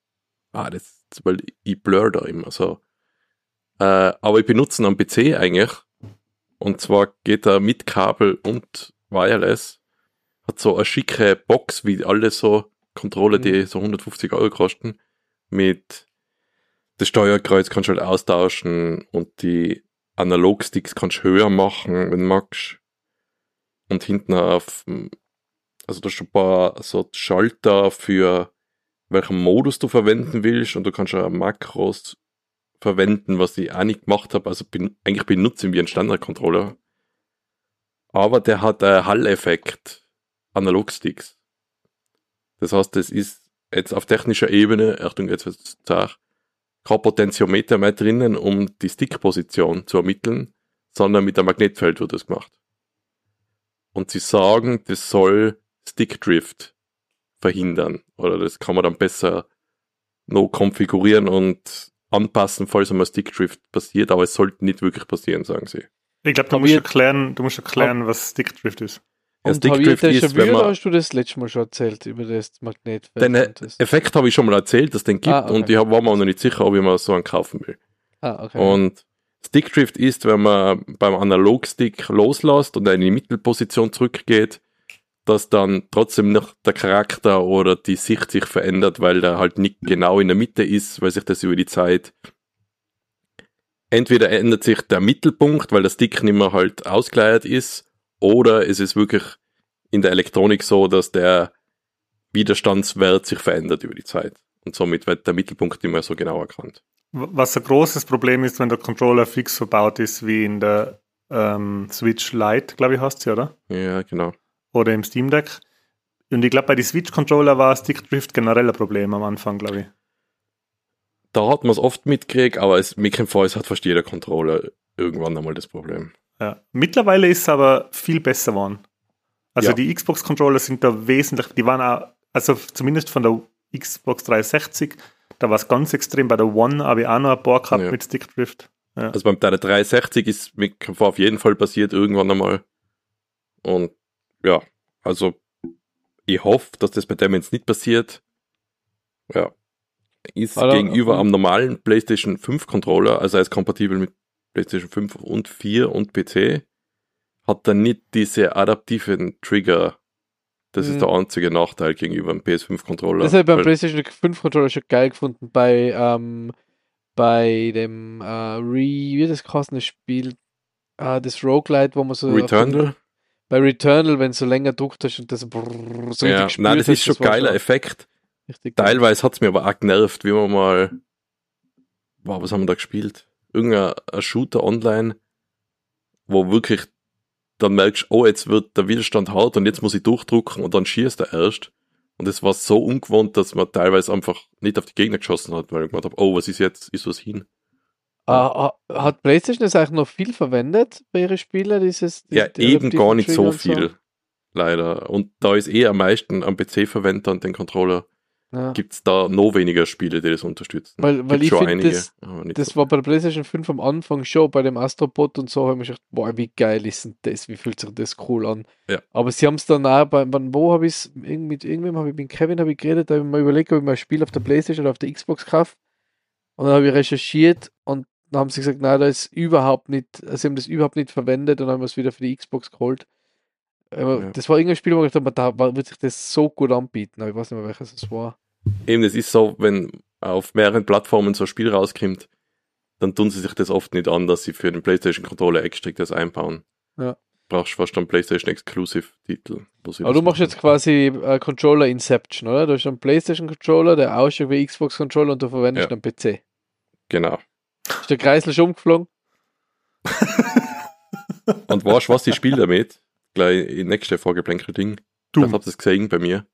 Weil ich blur da immer so. Aber ich benutze ihn am PC eigentlich. Und zwar geht er mit Kabel und Wireless. Hat so eine schicke Box, wie alle so Controller, die so 150 € kosten. Mit das Steuerkreuz kannst du halt austauschen und die Analogsticks kannst du höher machen, wenn du magst. Und hinten also da ist schon ein paar so Schalter für welchen Modus du verwenden willst und du kannst auch Makros verwenden, was ich auch nicht gemacht habe. Also eigentlich benutze ich wie ein Standard-Controller. Aber der hat einen Hall-Effekt, Analogsticks. Das heißt, das ist jetzt auf technischer Ebene, Achtung, jetzt wird es zart, kein Potentiometer mehr drinnen, um die Stickposition zu ermitteln, sondern mit einem Magnetfeld wird das gemacht. Und sie sagen, das soll Stickdrift verhindern. Oder das kann man dann besser noch konfigurieren und anpassen, falls einmal Stickdrift passiert, aber es sollte nicht wirklich passieren, sagen sie. Ich glaube, du musst erklären, was Stickdrift ist. Ja, Und Stickdrift ist, wenn man... hast du das letzte Mal schon erzählt über das Magnetfeld? Den Effekt habe ich schon mal erzählt, dass es den gibt, okay. und ich war mir auch noch nicht sicher, ob ich mir so einen kaufen will. Okay. Und Stickdrift ist, wenn man beim Analogstick loslässt und in die Mittelposition zurückgeht, dass dann trotzdem noch der Charakter oder die Sicht sich verändert, weil der halt nicht genau in der Mitte ist, weil sich das über die Zeit entweder ändert sich der Mittelpunkt, weil der Stick nicht mehr halt ausgeleiert ist, oder es ist wirklich in der Elektronik so, dass der Widerstandswert sich verändert über die Zeit. Und somit wird der Mittelpunkt nicht mehr so genau erkannt. Was ein großes Problem ist, wenn der Controller fix verbaut ist, wie in der Switch Lite, glaube ich, heißt sie, oder? Ja, genau. Oder im Steam Deck. Und ich glaube, bei den Switch-Controller war Stickdrift generell ein Problem am Anfang, glaube ich. Da hat man es oft mitgekriegt, aber mir kommt vor, es hat fast jeder Controller irgendwann einmal das Problem. Ja. Mittlerweile ist es aber viel besser geworden. Also Ja. die Xbox-Controller sind da wesentlich, die waren auch, also zumindest von der Xbox 360, da war es ganz extrem. Bei der One habe ich auch noch ein paar gehabt mit Stickdrift. Ja. Also beim 360 ist mir auf jeden Fall passiert irgendwann einmal. Und ja, also ich hoffe, dass das bei dem jetzt nicht passiert. Ja. Ist gegenüber am normalen PlayStation 5 Controller, also er ist kompatibel mit PlayStation 5 und 4 und PC, hat er nicht diese adaptiven Trigger. Das ist der einzige Nachteil gegenüber dem PS5 Controller. Das habe ich beim PlayStation 5 Controller schon geil gefunden, bei dem wie das kostet das Spiel, das Roguelite, wo man so Returnal? Bei Returnal, wenn du so länger gedrückt hast und das so ja, nein, das ist schon ein geiler Effekt. Teilweise hat es mir aber auch genervt, wie man mal, was haben wir da gespielt? Irgendein Shooter online, wo wirklich dann merkst, oh, jetzt wird der Widerstand hart und jetzt muss ich durchdrücken und dann schießt er erst. Und es war so ungewohnt, dass man teilweise einfach nicht auf die Gegner geschossen hat, weil ich gedacht habe, oh, was ist jetzt? Ist was hin? Hat PlayStation das eigentlich noch viel verwendet bei ihren Spielen? Ja, eben gar nicht so viel. Leider. Und da ist am meisten am PC verwendet und den Controller. Ja. Gibt es da noch weniger Spiele, die das unterstützen. Weil ich finde, das so war bei der PlayStation 5 am Anfang schon, bei dem Astrobot und so, habe ich mir gedacht, boah, wie geil ist denn das, wie fühlt sich das cool an. Ja. Aber sie haben es dann auch, wo habe ich es, mit irgendwem, mit Kevin habe ich geredet, da habe ich mir überlegt, ob ich mal ein Spiel auf der PlayStation oder auf der Xbox kaufe. Und dann habe ich recherchiert und dann haben sie gesagt, nein, das ist überhaupt nicht, also sie haben das überhaupt nicht verwendet und dann haben wir es wieder für die Xbox geholt. Das war irgendein Spiel, wo ich dachte, da wird sich das so gut anbieten, aber ich weiß nicht mehr, welches es war. Eben, es ist so, wenn auf mehreren Plattformen so ein Spiel rauskommt, dann tun sie sich das oft nicht an, dass sie für den PlayStation-Controller extra das einbauen. Ja. Brauchst fast einen PlayStation-Exclusive-Titel. Aber du machst jetzt quasi Controller Inception, oder? Du hast einen PlayStation-Controller, der ausschaut wie Xbox-Controller und du verwendest einen PC. Genau. Ist der Kreisel schon umgeflogen? Und weißt du, was ich spiele damit? Gleich in nächste Vorgeplänkel-Ding. Ich hab das gesehen bei mir.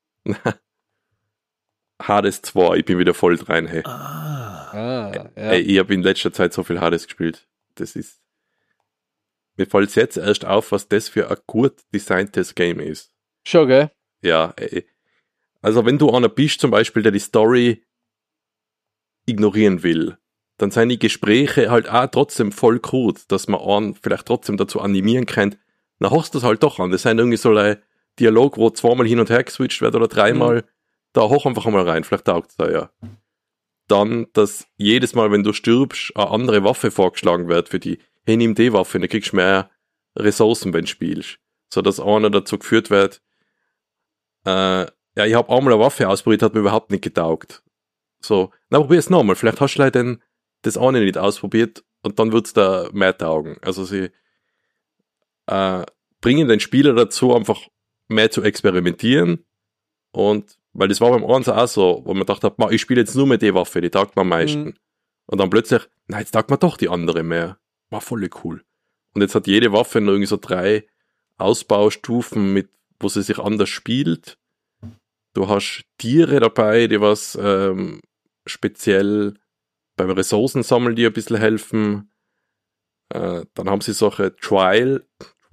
Hades 2, ich bin wieder voll rein, hey. Ja. Ey, ich habe in letzter Zeit so viel Hades gespielt. Das ist... Mir fällt jetzt erst auf, was das für ein gut designtes Game ist. Schon, gell? Ja, ey. Also wenn du einer bist, zum Beispiel, der die Story ignorieren will, dann sind die Gespräche halt auch trotzdem voll gut, dass man einen vielleicht trotzdem dazu animieren kann, dann hörst du das halt doch an. Das sind irgendwie so ein Dialog, wo zweimal hin und her geswitcht wird oder dreimal. da hoch einfach mal rein, vielleicht taugt es da, ja. Dann, dass jedes Mal, wenn du stirbst, eine andere Waffe vorgeschlagen wird für die, hey, nimm die Waffe, dann kriegst du mehr Ressourcen, wenn du spielst. So, dass einer dazu geführt wird, ja, ich habe einmal eine Waffe ausprobiert, hat mir überhaupt nicht getaugt. So, na, probier es nochmal, vielleicht hast du leider das eine nicht ausprobiert und dann wird's da mehr taugen. Also sie bringen den Spieler dazu, einfach mehr zu experimentieren und weil das war beim Einser auch so, wo man dachte, ich spiele jetzt nur mit die Waffe, die taugt mir am meisten. Und dann plötzlich, nein, jetzt taugt mir doch die andere mehr. War voll cool. Und jetzt hat jede Waffe noch irgendwie so 3 Ausbaustufen, mit wo sie sich anders spielt. Du hast Tiere dabei, die was speziell beim Ressourcensammeln dir ein bisschen helfen. Dann haben sie solche Trials,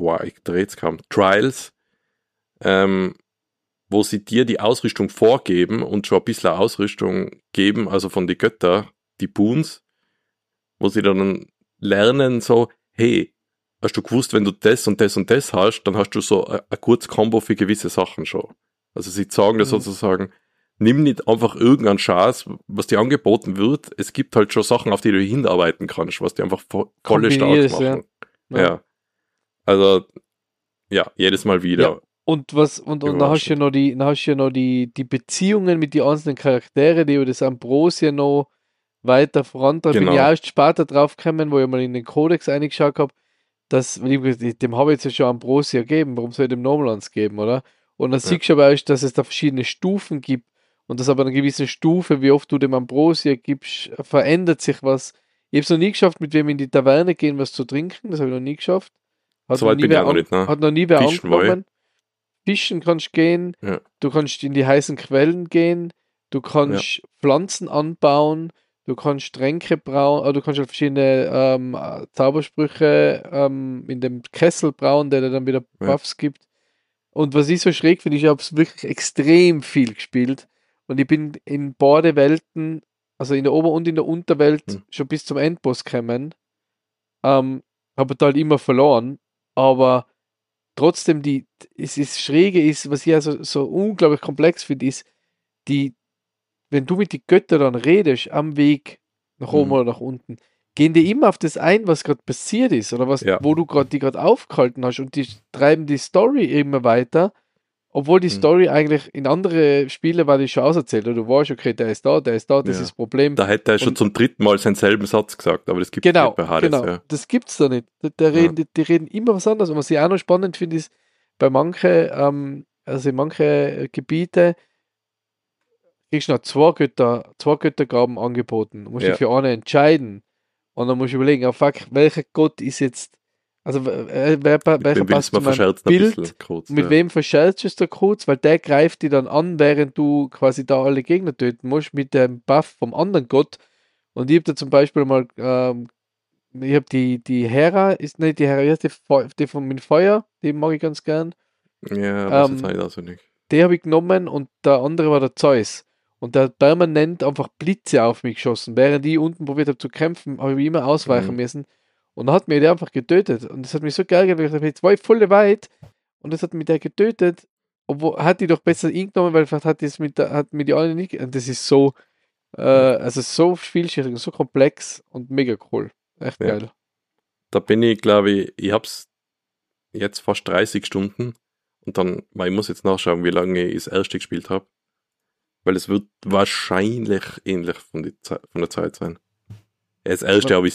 wo sie dir die Ausrüstung vorgeben und schon ein bisschen Ausrüstung geben, also von den Göttern, die Boons, wo sie dann lernen so, hey, hast du gewusst, wenn du das und das und das hast, dann hast du so ein Kurzkombo für gewisse Sachen schon. Also sie sagen das sozusagen, nimm nicht einfach irgendeinen Schatz, was dir angeboten wird. Es gibt halt schon Sachen, auf die du hinarbeiten kannst, was dir einfach volle stark machen. Ja. Also, ja, jedes Mal wieder. Ja. Und dann hast du ja noch die Beziehungen mit den einzelnen Charakteren, die über das Ambrosia noch weiter vorantreiben. Bin ich erst später drauf gekommen, wo ich mal in den Kodex eingeschaut habe, dem habe ich jetzt ja schon Ambrosia gegeben, warum soll ich dem nochmal eins geben, oder? Und dann siehst du aber erst, dass es da verschiedene Stufen gibt und dass aber eine gewisse Stufe, wie oft du dem Ambrosia gibst, verändert sich was. Ich habe es noch nie geschafft, mit wem in die Taverne gehen, was zu trinken, das habe ich noch nie geschafft. Hat noch nie wer angenommen. Fischen kannst gehen, ja. Du kannst in die heißen Quellen gehen, du kannst Pflanzen anbauen, du kannst Tränke brauen, du kannst halt verschiedene Zaubersprüche in dem Kessel brauen, der dir dann wieder Buffs gibt. Und was ich so schräg finde, ich habe es wirklich extrem viel gespielt und ich bin in beide Welten, also in der Ober- und in der Unterwelt, schon bis zum Endboss gekommen. Habe halt immer verloren, aber trotzdem, es ist Schräge ist, was ich also so unglaublich komplex finde, ist, wenn du mit den Göttern dann redest, am Weg nach oben oder nach unten, gehen die immer auf das ein, was gerade passiert ist oder wo du die gerade aufgehalten hast und die treiben die Story immer weiter, obwohl die Story eigentlich in andere Spiele war die schon auserzählt. Oder du weißt, okay, der ist da, das ist das Problem. Da hätte er schon zum 3. Mal seinen selben Satz gesagt, aber das gibt es nicht bei Hades. Genau, das gibt es da nicht. Die reden immer was anderes. Und was ich auch noch spannend finde, ist, bei manchen, also in manchen Gebieten kriegst du noch zwei Göttergaben angeboten. Du musst dich für eine entscheiden. Und dann musst du überlegen, welcher Gott ist jetzt, also welcher passt zu meinem Bild, kurz, mit wem verscherzt du es da kurz, weil der greift die dann an, während du quasi da alle Gegner töten musst, mit dem Buff vom anderen Gott. Und ich habe da zum Beispiel mal, ich habe die Hera, ist nicht die Hera, die von mit Feuer, die mag ich ganz gern. Ja, was jetzt halt also nicht. Die habe ich genommen und der andere war der Zeus. Und der hat permanent einfach Blitze auf mich geschossen. Während ich unten probiert habe zu kämpfen, habe ich immer ausweichen müssen. Und dann hat mir der einfach getötet. Und das hat mich so geärgert, weil ich dachte, jetzt war ich voll weit und das hat mich der getötet. Obwohl, hat die doch besser eingenommen, weil vielleicht hat mir die alle nicht. Und das ist so, also so vielschichtig und so komplex und mega cool. Echt geil. Da bin ich, glaube ich hab's jetzt fast 30 Stunden und dann, weil ich muss jetzt nachschauen, wie lange ich das erste gespielt habe. Weil es wird wahrscheinlich ähnlich von der Zeit sein. Das erste habe ich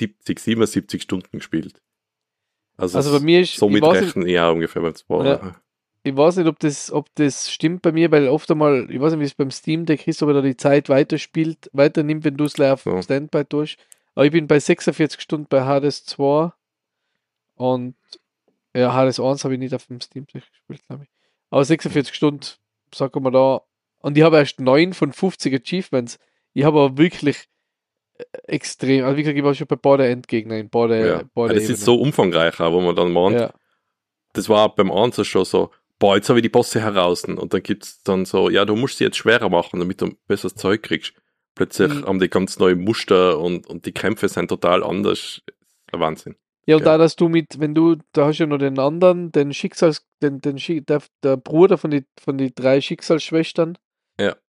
77 Stunden gespielt. Also bei mir ist, somit rechnen ja ungefähr beim 2. Ja, ich weiß nicht, ob das stimmt bei mir, weil oft einmal, ich weiß nicht, wie es beim Steam Deck ist, ob er da die Zeit weiternimmt, wenn du es auf Standby tust. Aber ich bin bei 46 Stunden bei Hades 2 und ja, Hades 1 habe ich nicht auf dem Steam Deck gespielt, glaube ich. Aber 46 Stunden, sagen wir da, und ich habe erst 9 von 50 Achievements. Ich habe aber wirklich extrem, also wie gesagt, ich war schon bei beide Endgegner in beide das ist so umfangreich, auch, wo man dann meint, das war beim Ansatz schon so, jetzt habe ich die Bosse heraus und dann gibt es dann so, ja, du musst sie jetzt schwerer machen, damit du besseres Zeug kriegst. Plötzlich haben die ganz neue Muster und die Kämpfe sind total anders. Ein Wahnsinn. Ja, und da, dass du da hast du ja noch den anderen, der Bruder von die 3 Schicksalsschwestern. Ja.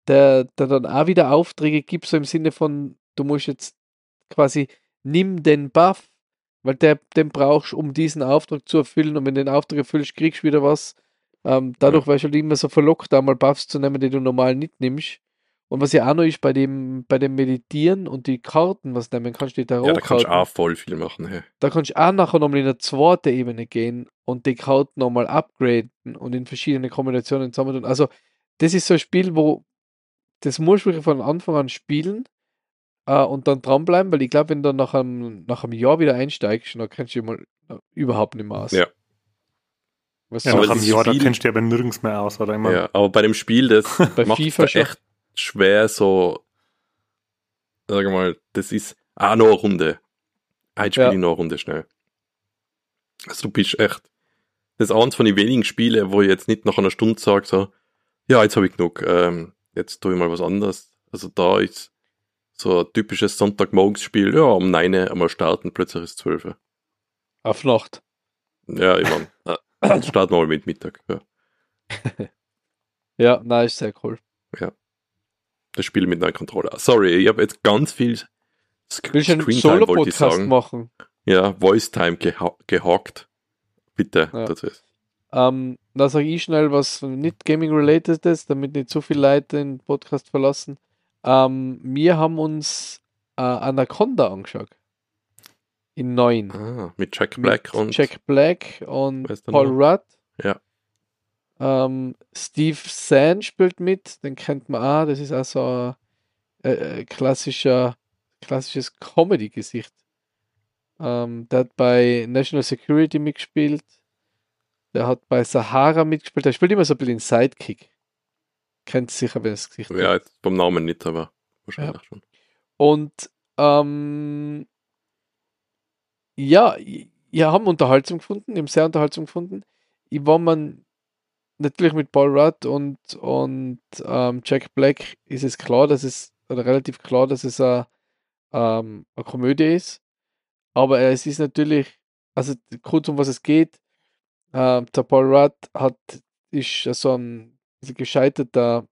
der dann auch wieder Aufträge gibt, so im Sinne von, du musst jetzt quasi, nimm den Buff, weil den brauchst du, um diesen Auftrag zu erfüllen, und wenn du den Auftrag erfüllst, kriegst du wieder was. Dadurch wirst du halt immer so verlockt, einmal Buffs zu nehmen, die du normal nicht nimmst. Und was ja auch noch ist, bei dem Meditieren und die Karten, was nehmen kannst, die Ja, da kannst du Tarotkarten, auch voll viel machen. Hey. da kannst du auch nachher nochmal in eine zweite Ebene gehen und die Karten nochmal upgraden und in verschiedene Kombinationen zusammentun. Also, das ist so ein Spiel, wo das musst du wirklich von Anfang an spielen und dann dranbleiben, weil ich glaube, wenn du nach einem Jahr wieder einsteigst, dann kennst du dich mal überhaupt nicht mehr aus. Ja. Was Ja, Aber nach das einem ist Jahr, da viel- kennst du aber nirgends mehr aus, oder immer? Ja, aber bei dem Spiel, das Bei macht FIFA es schon. echt schwer, so, sag mal, das ist auch noch eine Runde. Ein Spiel Ja. noch eine Runde schnell. Also du bist echt, das ist eins von den wenigen Spielen, wo ich jetzt nicht nach einer Stunde sage, so, ja, jetzt habe ich genug, jetzt tue ich mal was anderes. Also da ist so ein typisches Sonntagmorgensspiel, ja, um 9 Uhr einmal starten, plötzlich ist es 12 Uhr. Auf Nacht. Ja, ich meine, starten wir mal mit Mittag. Ja. Ja, nein, ist sehr cool. Das Spiel mit neuen Controller. Sorry, ich habe jetzt ganz viel Willst du einen Screentime, wollte ich Solo-Podcast sagen. machen? Ja, Voice-Time gehackt. Bitte, Ja. dazu ist. Da sage ich schnell was nicht Gaming-related ist, damit nicht zu viele Leute den Podcast verlassen. Wir haben uns Anaconda angeschaut. In 9. Mit Jack Black Mit und Jack Black und Wer ist der Paul noch? Rudd. Ja. Steve Zahn spielt mit, den kennt man auch. Das ist auch so ein klassisches Comedy-Gesicht. Der hat bei National Security mitgespielt. Der hat bei Sahara mitgespielt. Der spielt immer so ein bisschen Sidekick. Kennt sicher, wenn das Gesicht Ja, jetzt vom Namen nicht, aber wahrscheinlich schon. Und ja, wir haben Unterhaltung gefunden, wir haben sehr Unterhaltung gefunden. Ich war man natürlich mit Paul Rudd und Jack Black ist es klar, oder relativ klar, dass es eine Komödie ist. Aber es ist natürlich, also kurz um was es geht, der Paul Rudd ist so ein bisschen gescheiterter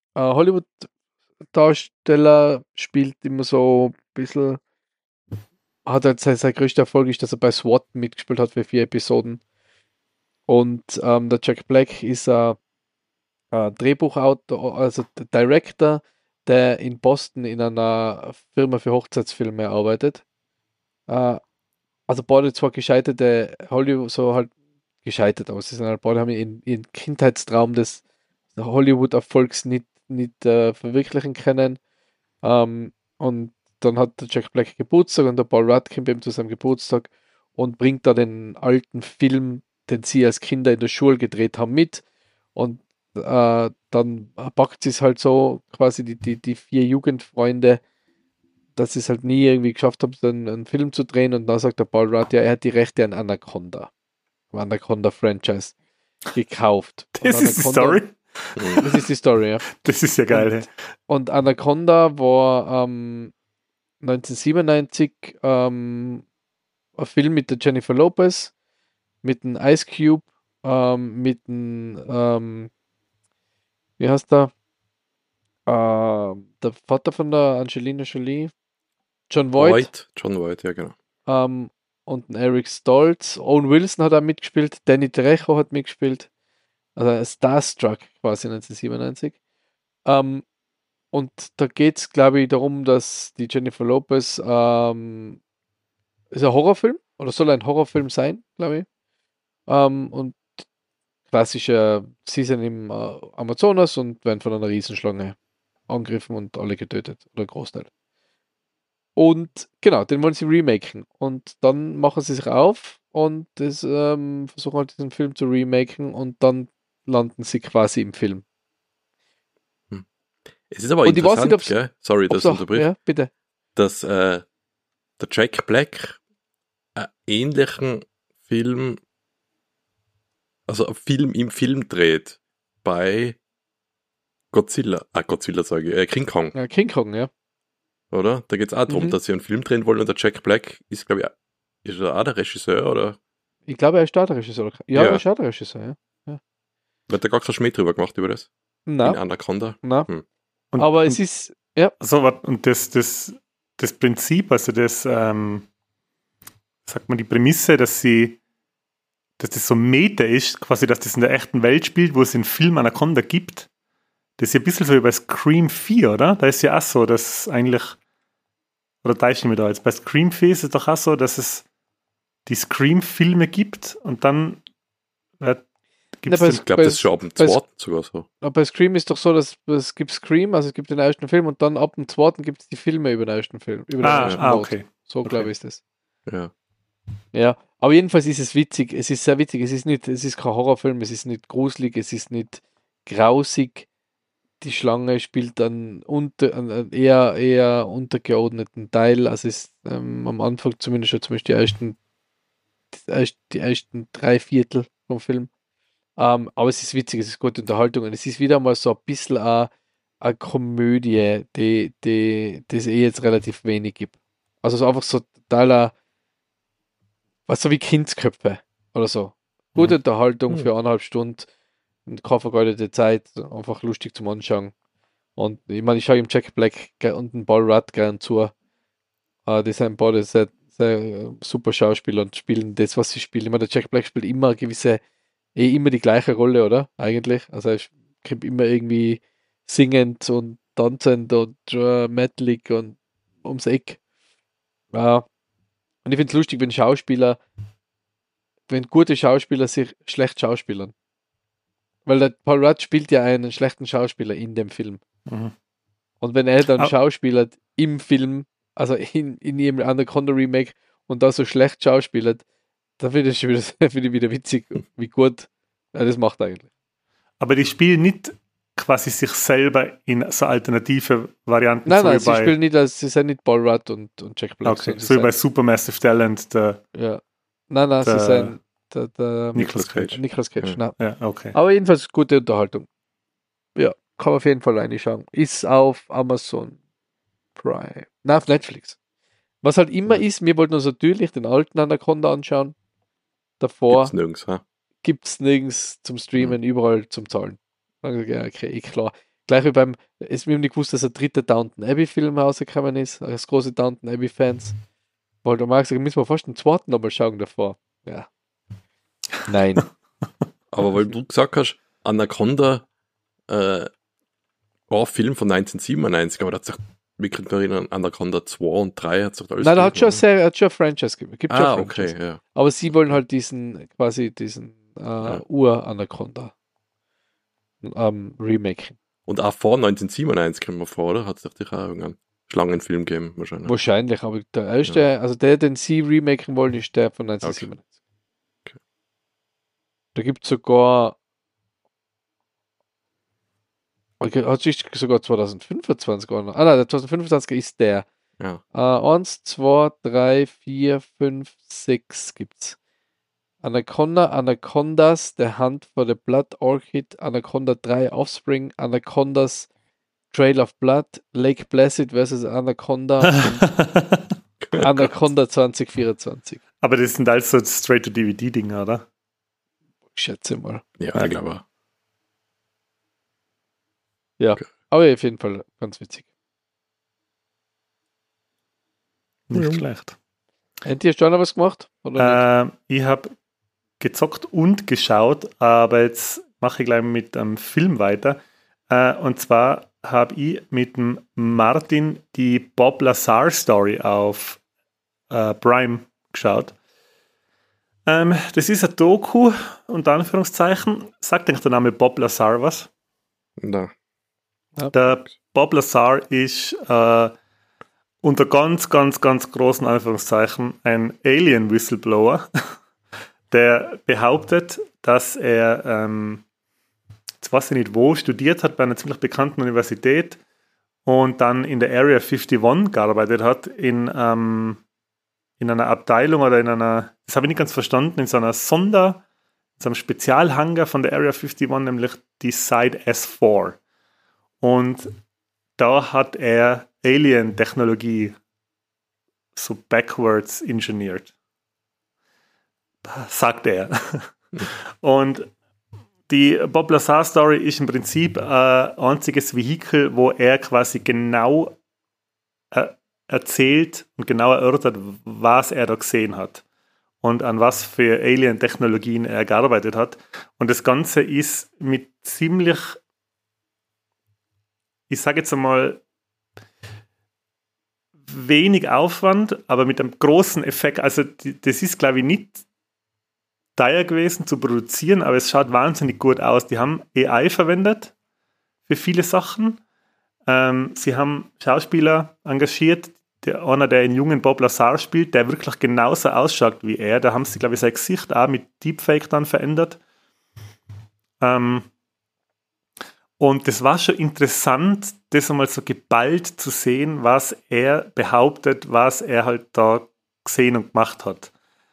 Hollywood-Darsteller, spielt immer so ein bisschen, hat halt sein größter Erfolg ist, dass er bei SWAT mitgespielt hat für 4 Episoden. Und der Jack Black ist ein Drehbuchautor, also der Director, der in Boston in einer Firma für Hochzeitsfilme arbeitet. Also beide zwar gescheiterte Hollywood, so halt gescheitert, aber sie sind halt beide haben ihren Kindheitstraum des Hollywood-Erfolgs nicht verwirklichen können. Und dann hat der Jack Black Geburtstag und der Paul Rudd kommt eben zu seinem Geburtstag und bringt da den alten Film, den sie als Kinder in der Schule gedreht haben, mit. Und dann packt sie es halt so, quasi die 4 Jugendfreunde, dass sie es halt nie irgendwie geschafft haben, dann einen Film zu drehen. Und dann sagt der Paul Rudd, ja, er hat die Rechte an Anaconda, am Anaconda-Franchise gekauft. Und Das ist die Story. Das ist die Story, ja. Das ist ja geil. Und Anaconda war 1997 ein Film mit der Jennifer Lopez, mit dem Ice Cube, mit dem, wie heißt der? Der Vater von der Angelina Jolie, John Voight, John Voight, ja genau. und ein Eric Stoltz. Owen Wilson hat auch mitgespielt, Danny Trejo hat mitgespielt. Also Starstruck quasi 1997. Und da geht es, glaube ich, darum, dass die Jennifer Lopez ist ein Horrorfilm oder soll ein Horrorfilm sein, glaube ich. Und klassische, sie sind im Amazonas und werden von einer Riesenschlange angegriffen und alle getötet oder Großteil. Und genau, den wollen sie remaken. Und dann machen sie sich auf und versuchen halt diesen Film zu remaken und dann landen sie quasi im Film. Es ist aber Und ich weiß interessant, nicht, ob's- gell? Sorry, dass Ob's du auch, unterbrichst, ja, bitte. dass der Jack Black einen ähnlichen Film, also einen Film im Film dreht bei Godzilla sage ich, King Kong, Ja, King Kong, ja. oder? Da geht es auch darum, Mhm. dass sie einen Film drehen wollen und der Jack Black ist, glaube ich, ist er auch der Regisseur, oder? Ich glaube, er ist auch der Regisseur. Ja, Ja. er ist auch der Regisseur, ja. Hat er gar keinen Schmäh drüber gemacht über das? In Na, Anaconda? na. Hm. Aber es ist, ja. So, und das Prinzip, also sagt man, die Prämisse, dass das so Meta ist, quasi, dass das in der echten Welt spielt, wo es den Film Anaconda gibt. Das ist ja ein bisschen so wie bei Scream 4, oder? Da ist ja auch so, dass eigentlich, oder da ist nicht mehr da, jetzt bei Scream 4 ist es doch auch so, dass es die Scream-Filme gibt und dann gibt es Ich glaube, das ist schon ab dem zweiten sogar so. Aber bei Scream ist doch so, dass es gibt Scream, also es gibt den ersten Film und dann ab dem zweiten gibt es die Filme über den ersten Film. Über den ersten Mord. Okay. So Okay. glaube ich ist das. Ja. Ja, aber jedenfalls ist es witzig. Es ist sehr witzig. Es ist kein Horrorfilm, es ist nicht gruselig, es ist nicht grausig. Die Schlange spielt einen eher untergeordneten Teil. Also es ist am Anfang zumindest schon zum Beispiel die ersten 3/4 vom Film. Aber es ist witzig, es ist gute Unterhaltung und es ist wieder mal so ein bisschen eine Komödie, die es jetzt relativ wenig gibt. Also so einfach so totaler, was so wie Kindsköpfe oder so. Gute Unterhaltung für 1,5 Stunden und keine vergeudete Zeit, einfach lustig zum Anschauen. Und ich meine, ich schaue ihm Jack Black und den Paul Rudd gern zu. Die sind beide sehr, sehr super Schauspieler und spielen das, was sie spielen. Ich meine, der Jack Black spielt immer immer die gleiche Rolle, oder? Eigentlich. Also er kommt immer irgendwie singend und tanzend und metalig und ums Eck. Ja. Und ich finde es lustig, wenn gute Schauspieler sich schlecht schauspielern. Weil der Paul Rudd spielt ja einen schlechten Schauspieler in dem Film. Mhm. Und wenn er dann schauspielert im Film, also in ihrem Anaconda Remake und da so schlecht schauspielert, dann finde ich wieder witzig, wie gut er das macht eigentlich. Aber die spielen nicht quasi sich selber in so alternative Varianten. Nein, sie spielen nicht, sie sind nicht Paul Rudd und Jack Black. Okay, so wie bei Supermassive Talent. Ja. Nein, sie sind der Nicolas Cage. Nicolas Cage, nein. Ja, okay. Aber jedenfalls gute Unterhaltung. Ja, kann man auf jeden Fall reinschauen. Ist auf Amazon Prime. Nein, auf Netflix. Was halt immer ist, wir wollten uns natürlich den alten Anaconda anschauen. Davor gibt es nirgends zum Streamen, überall zum Zahlen. Ja, okay, klar. Gleich wie wir haben nicht gewusst, dass der dritte Downton Abbey Film rausgekommen ist, als große Downton Abbey Fans. Weil da gesagt, müssen wir fast den zweiten nochmal schauen davor. Ja. Nein. Aber weil du gesagt hast, Anaconda war ein Film von 1997, aber da hat sich wirklich nur erinnern, Anaconda 2 und 3 hat sich da alles. Nein, da hat schon ein Franchise gegeben. Okay, ja. Aber sie wollen halt diesen Ur-Anaconda Remake. Und auch vor 1997 kommt man vor, oder? Hat es doch auch irgendeinen Schlangenfilm gegeben, wahrscheinlich. Wahrscheinlich, aber der erste, also der, den sie remaken wollen, ist der von 1997. Okay. Da gibt es sogar hat sich sogar 2025 auch noch. Nein, der 2025 ist der. Ja. 1, 2, 3, 4, 5, 6 gibt's. Anaconda, Anacondas, The Hunt for the Blood Orchid, Anaconda 3 Offspring, Anacondas Trail of Blood, Lake Placid vs. Anaconda und Anaconda 2024. Aber das sind alles so Straight-to-DVD-Dinger, oder? Ich schätze mal. Ja, ich glaube. Ja, okay. Aber auf jeden Fall ganz witzig. Nicht schlecht. Andy, hast du auch noch was gemacht? Oder ich habe gezockt und geschaut, aber jetzt mache ich gleich mit einem Film weiter. Und zwar habe ich mit dem Martin die Bob Lazar Story auf Prime geschaut. Das ist ein Doku, unter Anführungszeichen. Sagt eigentlich der Name Bob Lazar was? Nein. Der Bob Lazar ist unter ganz, ganz, ganz großen Anführungszeichen ein Alien-Whistleblower, der behauptet, dass er, jetzt weiß ich nicht wo, studiert hat bei einer ziemlich bekannten Universität und dann in der Area 51 gearbeitet hat, in einer Abteilung oder das habe ich nicht ganz verstanden, in so einem Spezialhangar von der Area 51, nämlich die Site S4. Und da hat er Alien-Technologie so backwards engineert. Sagt er. Und die Bob Lazar-Story ist im Prinzip ein einziges Vehikel, wo er quasi genau erzählt und genau erörtert, was er da gesehen hat und an was für Alien-Technologien er gearbeitet hat. Und das Ganze ist mit ziemlich, ich sage jetzt einmal, wenig Aufwand, aber mit einem großen Effekt. Also das ist, glaube ich, nicht teuer gewesen zu produzieren, aber es schaut wahnsinnig gut aus. Die haben AI verwendet für viele Sachen. Sie haben Schauspieler engagiert, einer, der einen jungen Bob Lazar spielt, der wirklich genauso ausschaut wie er. Da haben sie, glaube ich, sein Gesicht auch mit Deepfake dann verändert. Und das war schon interessant, das einmal so geballt zu sehen, was er behauptet, was er halt da gesehen und gemacht hat.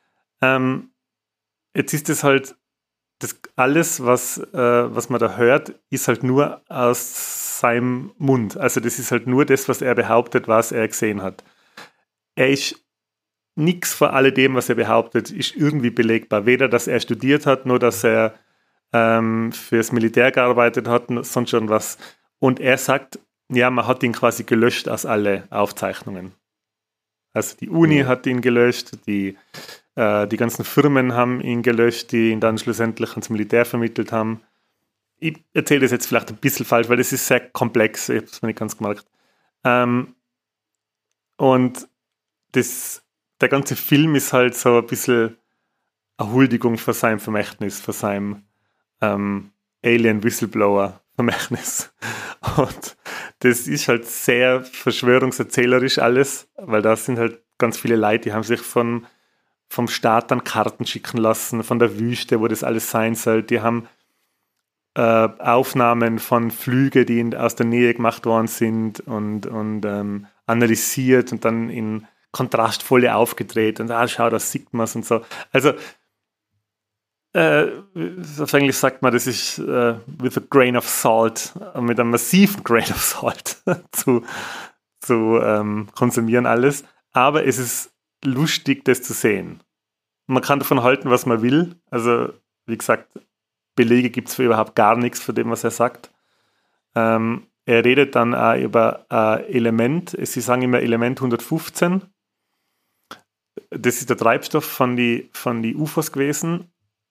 Jetzt ist das halt, das alles, was man da hört, ist halt nur aus seinem Mund. Also das ist halt nur das, was er behauptet, was er gesehen hat. Er ist nichts von alledem, was er behauptet, ist irgendwie belegbar. Weder, dass er studiert hat, nur, dass er fürs Militär gearbeitet hat, sonst schon was. Und er sagt, ja, man hat ihn quasi gelöscht aus alle Aufzeichnungen. Also die Uni hat ihn gelöscht, die ganzen Firmen haben ihn gelöscht, die ihn dann schlussendlich ans Militär vermittelt haben. Ich erzähle das jetzt vielleicht ein bisschen falsch, weil das ist sehr komplex, ich habe es mir nicht ganz gemerkt. Und der ganze Film ist halt so ein bisschen eine Huldigung für sein Vermächtnis, für seinem Alien-Whistleblower-Vermächtnis. Und das ist halt sehr verschwörungserzählerisch alles, weil da sind halt ganz viele Leute, die haben sich vom Staat dann Karten schicken lassen, von der Wüste, wo das alles sein soll. Die haben Aufnahmen von Flügen, die aus der Nähe gemacht worden sind und analysiert und dann in Kontrastfolie aufgedreht und schau, das sieht man es und so. Also auf Englisch sagt man, das ist with a grain of salt, mit einem massiven grain of salt zu konsumieren alles. Aber es ist lustig, das zu sehen. Man kann davon halten, was man will. Also, wie gesagt, Belege gibt es für überhaupt gar nichts von dem, was er sagt. Er redet dann auch über Element. Sie sagen immer Element 115. Das ist der Treibstoff von die UFOs gewesen.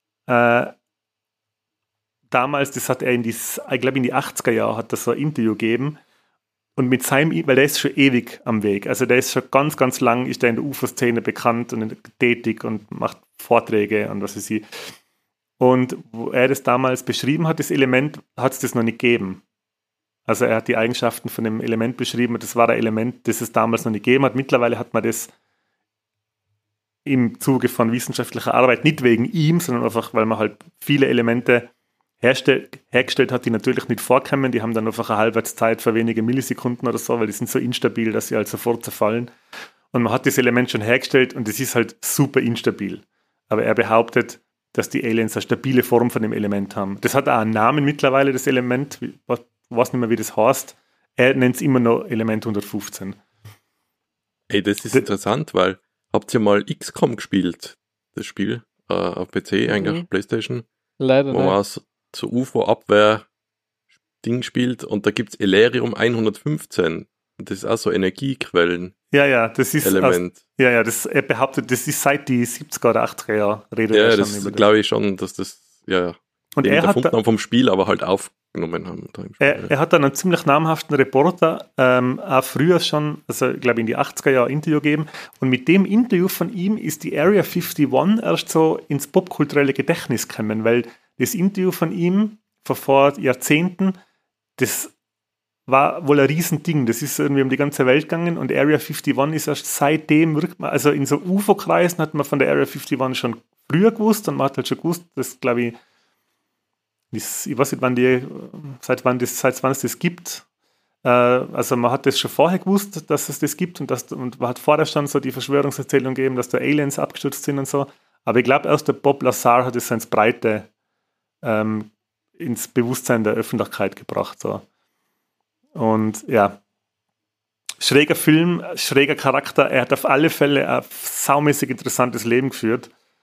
Damals, das hat er ich glaube in die 80er Jahre hat er so ein Interview gegeben und mit seinem, weil der ist schon ewig am Weg, also der ist schon ganz, ganz lang, ist der in der UFO-Szene bekannt und tätig und macht Vorträge und was weiß ich. Und wo er das damals beschrieben hat, das Element, hat es das noch nicht gegeben. Also er hat die Eigenschaften von dem Element beschrieben und das war ein Element, das es damals noch nicht gegeben hat. Mittlerweile hat man das im Zuge von wissenschaftlicher Arbeit, nicht wegen ihm, sondern einfach, weil man halt viele Elemente hergestellt hat, die natürlich nicht vorkommen. Die haben dann einfach eine Halbwertszeit für wenige Millisekunden oder so, weil die sind so instabil, dass sie halt sofort zerfallen. Und man hat das Element schon hergestellt und es ist halt super instabil. Aber er behauptet, dass die Aliens eine stabile Form von dem Element haben. Das hat auch einen Namen mittlerweile, das Element. Ich weiß nicht mehr, wie das heißt. Er nennt es immer noch Element 115. Ey, das ist interessant, weil habt ihr mal XCOM gespielt? Das Spiel auf PC, eigentlich PlayStation? Leider wo man so UFO-Abwehr-Ding spielt und da gibt es Elerium 115. Und das ist auch so Energiequellen. Ja, das ist Element. Er behauptet, das ist seit die 70er oder 80er Jahre redet ja, er das schon über das. Glaube ich schon, dass das, und er hat erfunden haben vom Spiel, aber halt aufgenommen haben. Er hat dann einen ziemlich namhaften Reporter auch früher schon, also ich glaube in die 80er Jahre Interview gegeben und mit dem Interview von ihm ist die Area 51 erst so ins popkulturelle Gedächtnis gekommen, weil das Interview von ihm vor Jahrzehnten, das war wohl ein Riesending, das ist irgendwie um die ganze Welt gegangen und Area 51 ist erst seitdem, also in so UFO-Kreisen hat man von der Area 51 schon früher gewusst und man hat halt schon gewusst, das glaube ich weiß nicht, seit wann es das gibt. Also man hat das schon vorher gewusst, dass es das gibt und man hat vorher schon so die Verschwörungserzählung gegeben, dass da Aliens abgestürzt sind und so. Aber ich glaube, erst der Bob Lazar hat es ins Breite ins Bewusstsein der Öffentlichkeit gebracht. So. Und ja, schräger Film, schräger Charakter. Er hat auf alle Fälle ein saumäßig interessantes Leben geführt.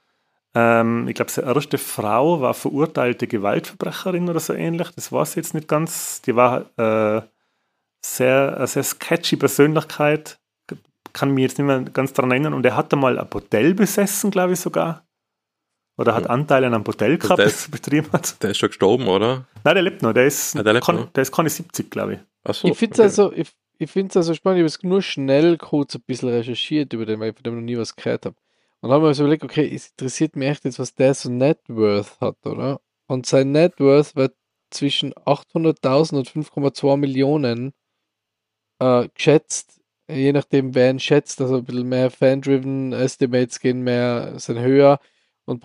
Ich glaube, seine erste Frau war verurteilte Gewaltverbrecherin oder so ähnlich. Das war es jetzt nicht ganz. Die war eine sehr sketchy Persönlichkeit. Kann mich jetzt nicht mehr ganz daran erinnern. Und er hatte mal ein Bordell besessen, glaube ich sogar. Oder hat Anteile an einem Bordell gehabt, das er betrieben hat. Der ist schon gestorben, oder? Nein, der lebt noch. Der ist noch? keine 70, glaube ich. Ach so, Ich finde es also spannend, ich habe es nur schnell kurz ein bisschen recherchiert über den, weil ich von dem noch nie was gehört habe. Und dann habe ich mir so überlegt, okay, es interessiert mich echt jetzt, was der so Net Worth hat, oder? Und sein Net Worth wird zwischen 800.000 und 5,2 Millionen geschätzt, je nachdem, wer ihn schätzt, also ein bisschen mehr Fan-driven Estimates gehen mehr, sind höher und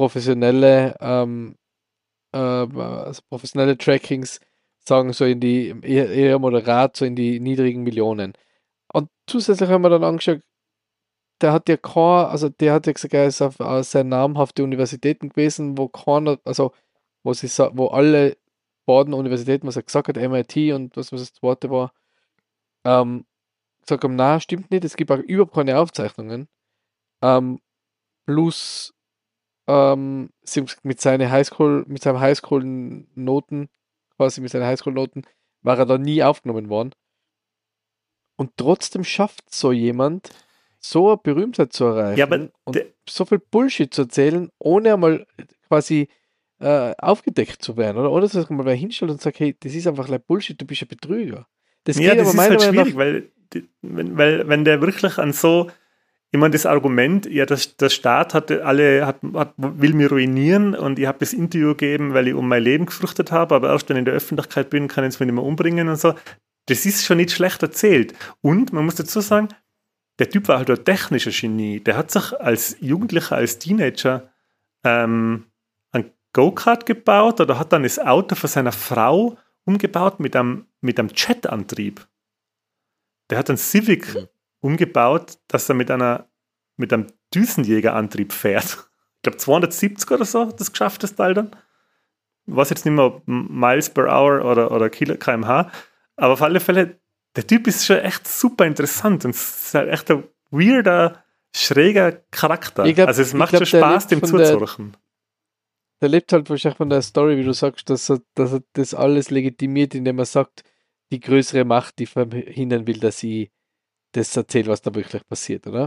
also professionelle Trackings sagen so in die, eher moderat, so in die niedrigen Millionen. Und zusätzlich haben wir dann angeschaut, der hat ja der hat ja gesagt, er ist auf sehr namhafte Universitäten gewesen, wo keiner, also wo alle beiden Universitäten, was er gesagt hat, MIT und was das zweite war, gesagt haben, na, stimmt nicht, es gibt auch überhaupt keine Aufzeichnungen. Plus sie haben gesagt, mit seinen Highschool-Noten, quasi mit seinen Highschool-Noten, war er da nie aufgenommen worden. Und trotzdem schafft so jemand, so eine Berühmtheit zu erreichen Ja, und so viel Bullshit zu erzählen, ohne einmal quasi aufgedeckt zu werden, oder? Oder dass man wer hinstellt und sagt, hey, das ist einfach like Bullshit, du bist ein Betrüger. Das geht das aber ist meiner halt Meinung schwierig, weil wenn der wirklich an so, ich meine, das Argument, ja, der Staat will mich ruinieren und ich habe das Interview gegeben, weil ich um mein Leben gefürchtet habe, aber erst wenn ich in der Öffentlichkeit bin, kann ich es mir nicht mehr umbringen und so. Das ist schon nicht schlecht erzählt. Und man muss dazu sagen, der Typ war halt ein technischer Genie. Der hat sich als Jugendlicher, als Teenager ein Go-Kart gebaut oder hat dann das Auto von seiner Frau umgebaut mit einem Jetantrieb. Der hat einen Civic umgebaut, dass er mit einem Düsenjägerantrieb fährt. Ich glaube 270 oder so, das geschafft, das Teil dann. Ich weiß jetzt nicht mehr, ob Miles per Hour oder kmh, aber auf alle Fälle, der Typ ist schon echt super interessant und es ist halt echt ein weirder, schräger Charakter. Also es macht schon Spaß, dem zuzuhören. Der lebt halt wahrscheinlich von der Story, wie du sagst, dass er das alles legitimiert, indem er sagt, die größere Macht, die verhindern will, dass sie das erzählt, was da wirklich passiert, oder?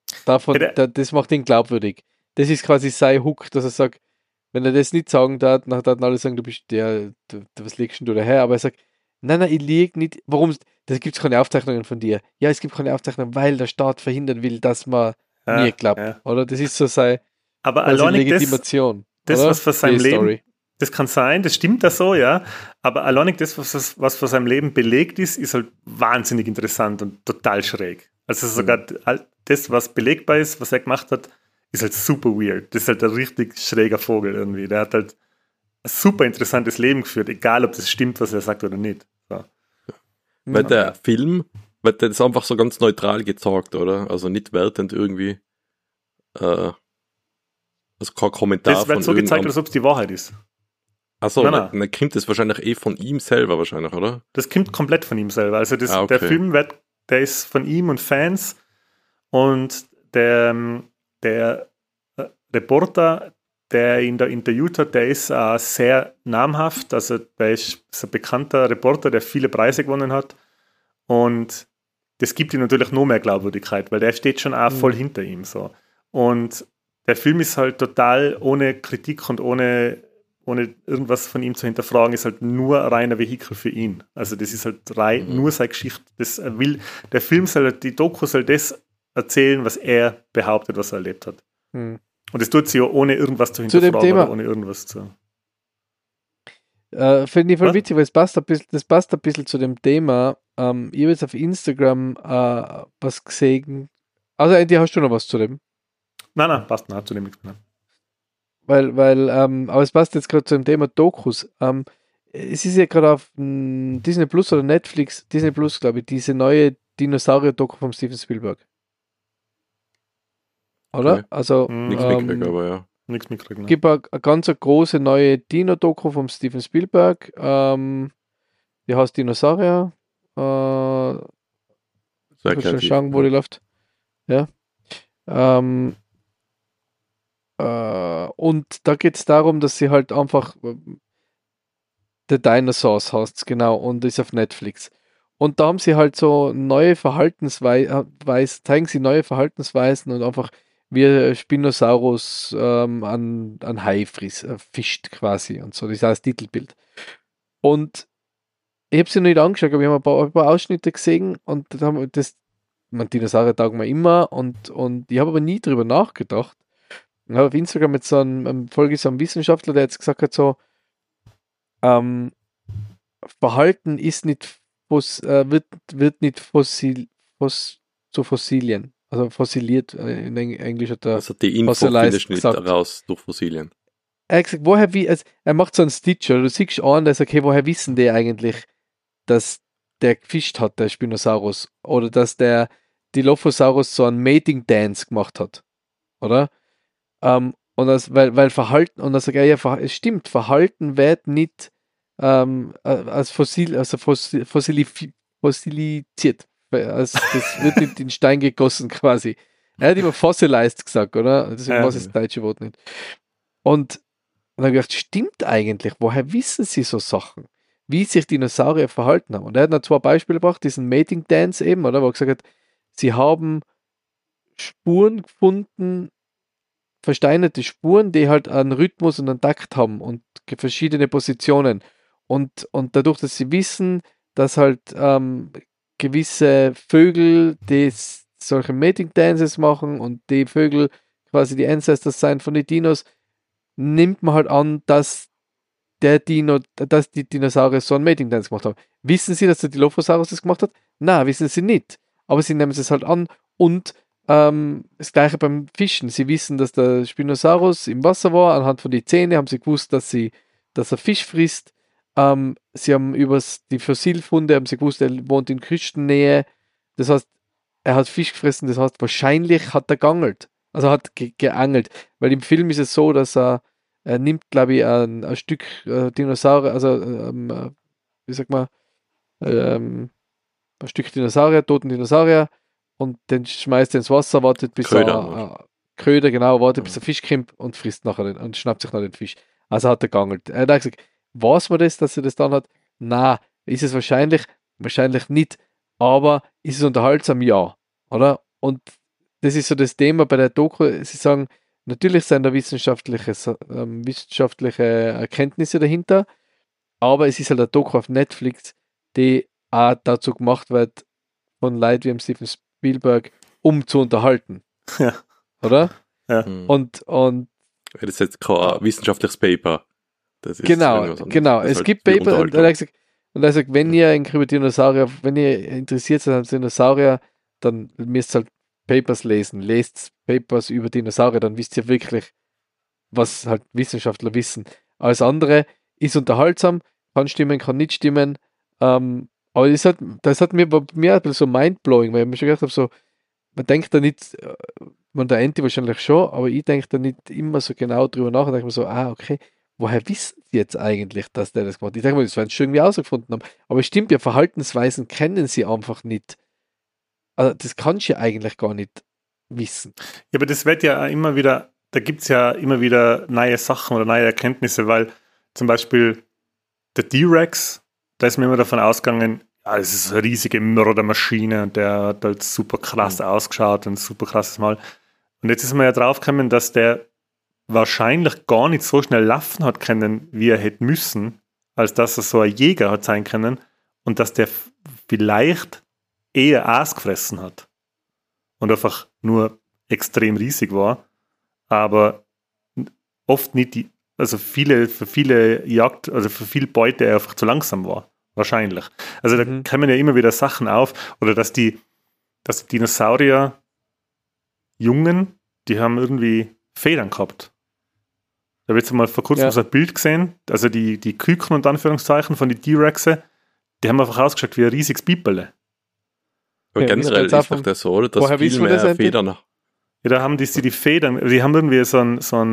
Das macht ihn glaubwürdig. Das ist quasi sein Hook, dass er sagt, wenn er das nicht sagen darf, dann alle sagen, du bist was legst du daher? Aber er sagt, nein, ich liege nicht. Warum? Das gibt es keine Aufzeichnungen von dir. Ja, es gibt keine Aufzeichnungen, weil der Staat verhindern will, dass man mir klappt. Ja. Oder? Das ist so seine Legitimation. Das, was für sein Leben, das kann sein, das stimmt da so, ja, aber allein das, was für sein Leben belegt ist halt wahnsinnig interessant und total schräg. Also sogar das, was belegbar ist, was er gemacht hat, ist halt super weird. Das ist halt ein richtig schräger Vogel irgendwie. Der hat halt ein super interessantes Leben geführt, egal ob das stimmt, was er sagt oder nicht. So. Weil der Film, weil der ist einfach so ganz neutral gezeigt, oder? Also nicht wertend irgendwie. Also kein Kommentar. Das wird so gezeigt, als ob es die Wahrheit ist. Achso, dann kommt das wahrscheinlich von ihm selber wahrscheinlich, oder? Das kommt komplett von ihm selber. Also der Film der ist von ihm und Fans und der Reporter, der ihn da interviewt hat, der ist sehr namhaft. Also der ist ein bekannter Reporter, der viele Preise gewonnen hat und das gibt ihm natürlich noch mehr Glaubwürdigkeit, weil der steht schon auch voll hinter ihm. So. Und der Film ist halt total ohne Kritik und ohne irgendwas von ihm zu hinterfragen, ist halt nur ein reiner Vehikel für ihn. Also das ist halt nur seine Geschichte. Der Film die Doku soll das erzählen, was er behauptet, was er erlebt hat. Und das tut sie ja ohne irgendwas zu hinterfragen oder ohne irgendwas zu... Finde ich voll witzig, weil das passt ein bisschen zu dem Thema. Ich habe jetzt auf Instagram was gesehen. Also Andy, hast du noch was zu dem? Nein, passt nicht, zu dem nichts mehr. Aber es passt jetzt gerade zu dem Thema Dokus. Es ist ja gerade auf Disney Plus oder Netflix, Disney Plus, glaube ich, diese neue Dinosaurier-Doku von Steven Spielberg. Oder? Okay. Also, nichts mitkriegen, aber ja. Nichts mitkriegen. Es gibt eine ganz große neue Dino-Doku von Steven Spielberg. Die heißt Dinosaurier. Sehr schon schauen, wo die läuft. Ja. Und da geht es darum, dass sie halt einfach The Dinosaurs heißt genau und ist auf Netflix. Und da haben sie halt so neue Verhaltensweisen, zeigen sie neue Verhaltensweisen und einfach wie ein Spinosaurus an Hai fischt quasi und so. Das ist auch das Titelbild. Und ich habe sie noch nicht angeschaut, aber wir haben ein paar Ausschnitte gesehen und da haben wir das, man Dinosaurier taugen wir immer und ich habe aber nie drüber nachgedacht. Ich habe auf Instagram mit so einem Folge so einem Wissenschaftler, der jetzt gesagt hat, so Verhalten ist nicht wird nicht zu Fossilien, also fossiliert, in Englisch hat er Also die Info fossilized findest du nicht gesagt. raus durch Fossilien. Er hat gesagt, er macht so einen Stitch, oder du siehst an, der sagt, okay, woher wissen die eigentlich, dass der gefischt hat, der Spinosaurus, oder dass der Dilophosaurus so einen Mating Dance gemacht hat, oder? Weil Verhalten, und dann sagt er, ja, es stimmt, Verhalten wird nicht als fossiliziert. Das wird nicht in Stein gegossen quasi. Er hat immer fossilized gesagt, oder? Deswegen weiß ich das deutsche Wort nicht. Und dann habe ich gedacht, stimmt eigentlich, woher wissen sie so Sachen? Wie sich Dinosaurier verhalten haben. Und er hat noch 2 Beispiele gebracht, diesen Mating Dance eben, oder? Wo er gesagt hat, sie haben Spuren gefunden, versteinerte Spuren, die halt einen Rhythmus und einen Takt haben und verschiedene Positionen. Und dadurch, dass sie wissen, dass halt gewisse Vögel, die solche Mating Dances machen und die Vögel quasi die Ancestors sein von den Dinos, nimmt man halt an, dass die Dinosaurier so einen Mating Dance gemacht haben. Wissen sie, dass der Dilophosaurus das gemacht hat? Nein, wissen sie nicht. Aber sie nehmen es halt an und das gleiche beim Fischen. Sie wissen, dass der Spinosaurus im Wasser war. Anhand von den Zähnen haben sie gewusst, dass er Fisch frisst. Sie haben über die Fossilfunde haben sie gewusst, er wohnt in Küstennähe. Das heißt, er hat Fisch gefressen. Das heißt, wahrscheinlich hat er geangelt. Also hat geangelt. Weil im Film ist es so, dass er nimmt, glaube ich, ein Stück Dinosaurier, also wie sagt man, ein Stück Dinosaurier, toten Dinosaurier, und den schmeißt er ins Wasser, wartet bis Köder, genau, wartet bis der Fisch kommt und frisst nachher und schnappt sich noch den Fisch. Also hat er geangelt. Er hat gesagt, weiß man das, dass er das dann hat? Na, ist es wahrscheinlich nicht, aber ist es unterhaltsam? Ja, oder? Und das ist so das Thema bei der Doku. Sie sagen, natürlich sind da wissenschaftliche Erkenntnisse dahinter, aber es ist halt eine Doku auf Netflix, die auch dazu gemacht wird von Leuten wie Steven Spielberg, um zu unterhalten. Ja. Oder? Ja. Und Das ist jetzt kein wissenschaftliches Paper. Das ist genau. Das Es halt gibt für Paper, und er hat gesagt, wenn ihr über Dinosaurier, wenn ihr interessiert seid an Dinosaurier, dann müsst ihr halt Papers lesen. Lest Papers über Dinosaurier, dann wisst ihr wirklich, was halt Wissenschaftler wissen. Alles andere ist unterhaltsam, kann stimmen, kann nicht stimmen. Aber das hat mir ein bisschen so mindblowing, weil ich mir schon gedacht habe, so, man denkt da nicht, der Enti wahrscheinlich schon, aber ich denke da nicht immer so genau drüber nach und denke mir so, okay, woher wissen sie jetzt eigentlich, dass der das gemacht hat? Ich denke mal, das werden sie schon irgendwie herausgefunden haben. Aber es stimmt ja, Verhaltensweisen kennen sie einfach nicht. Also das kannst du ja eigentlich gar nicht wissen. Ja, aber das wird ja immer wieder, da gibt es ja immer wieder neue Sachen oder neue Erkenntnisse, weil zum Beispiel der T-Rex, da ist mir immer davon ausgegangen, ja, das ist eine riesige Mördermaschine und der hat halt super krass ausgeschaut und super krasses Mal. Und jetzt ist man ja draufgekommen, dass der wahrscheinlich gar nicht so schnell laufen hat können, wie er hätte müssen, als dass er so ein Jäger hat sein können und dass der vielleicht eher Aas gefressen hat und einfach nur extrem riesig war, aber oft nicht für viele Jagd, also für viel Beute er einfach zu langsam war. Wahrscheinlich. Also da kommen ja immer wieder Sachen auf, oder dass die Dinosaurier Jungen, die haben irgendwie Federn gehabt. Da habe ich jetzt mal vor kurzem so ein Bild gesehen, also die Küken und Anführungszeichen von den T-Rexe, die haben einfach ausgeschaut wie ein riesiges Biberle. Aber generell ist doch das so, oder? Dass viel mehr Federn. Ja, da haben die Federn, die haben irgendwie so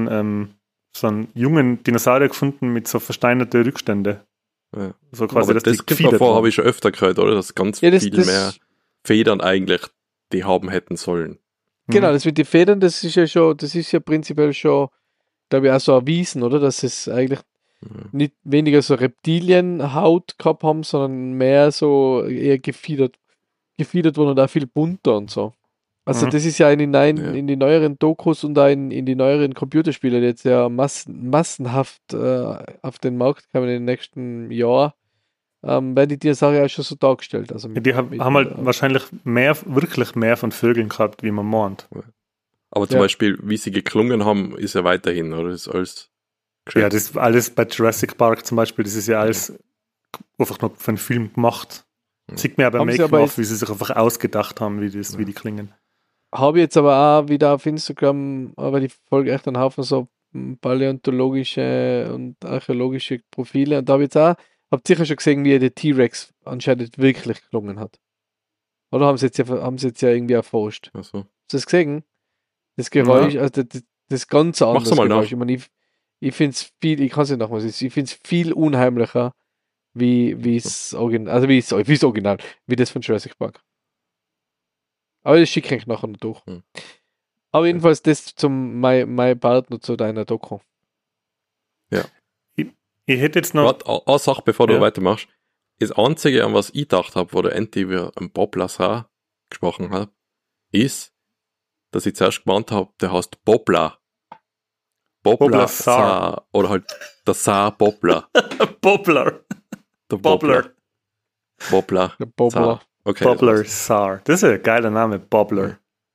einen jungen Dinosaurier gefunden mit so versteinerten Rückstände. Ja. So quasi, aber das davor habe ich schon öfter gehört, oder? Dass ganz viel mehr Federn eigentlich die haben hätten sollen. Genau, das mit den Federn, das ist ja prinzipiell schon glaube ich, auch so erwiesen, oder? Dass es eigentlich nicht weniger so Reptilienhaut gehabt haben, sondern mehr so eher gefiedert wurden und auch viel bunter und so. Also das ist ja in die neueren Dokus und auch in die neueren Computerspiele die jetzt ja massenhaft auf den Markt kommen in den nächsten Jahren, werden die Dinosaurier auch schon so dargestellt. Also Die haben halt wahrscheinlich wirklich mehr von Vögeln gehabt, wie man meint. Aber zum Beispiel, wie sie geklungen haben, ist ja weiterhin, oder? Das ist alles geschehen. Ja, das ist alles bei Jurassic Park zum Beispiel, das ist ja alles einfach noch für einen Film gemacht. Sieht man ja beim Making-of, wie sie sich einfach ausgedacht haben, wie die klingen. Habe ich jetzt aber auch wieder auf Instagram, aber die folge echt einen Haufen so paläontologische und archäologische Profile und da habe ich jetzt auch, habt sicher schon gesehen, wie der T-Rex anscheinend wirklich gelungen hat. Oder haben sie jetzt ja irgendwie erforscht? Ach so. Hast du das gesehen? Das Geräusch, also das ganze andere Geräusch. Ich finde es viel, ich kann es nicht nochmal sagen, ich finde es viel unheimlicher, wie das Original, wie das von Jurassic Park. Aber das schicke ich nachher noch durch. Aber jedenfalls das zum My Partner zu deiner Doku. Ja. Ich hätte jetzt noch... Eine Sache, bevor du weitermachst. Das Einzige, an was ich gedacht habe, wo der Enti über einen Boblasar gesprochen hat, ist, dass ich zuerst gemeint habe, der heißt Bobla. Boblasar. Oder halt der Saar Bobler. Bobbler. Der Bobbler. Bobbler. Der Bobbler. Okay, Bobbler Saar. Das ist ein geiler Name, Bobbler.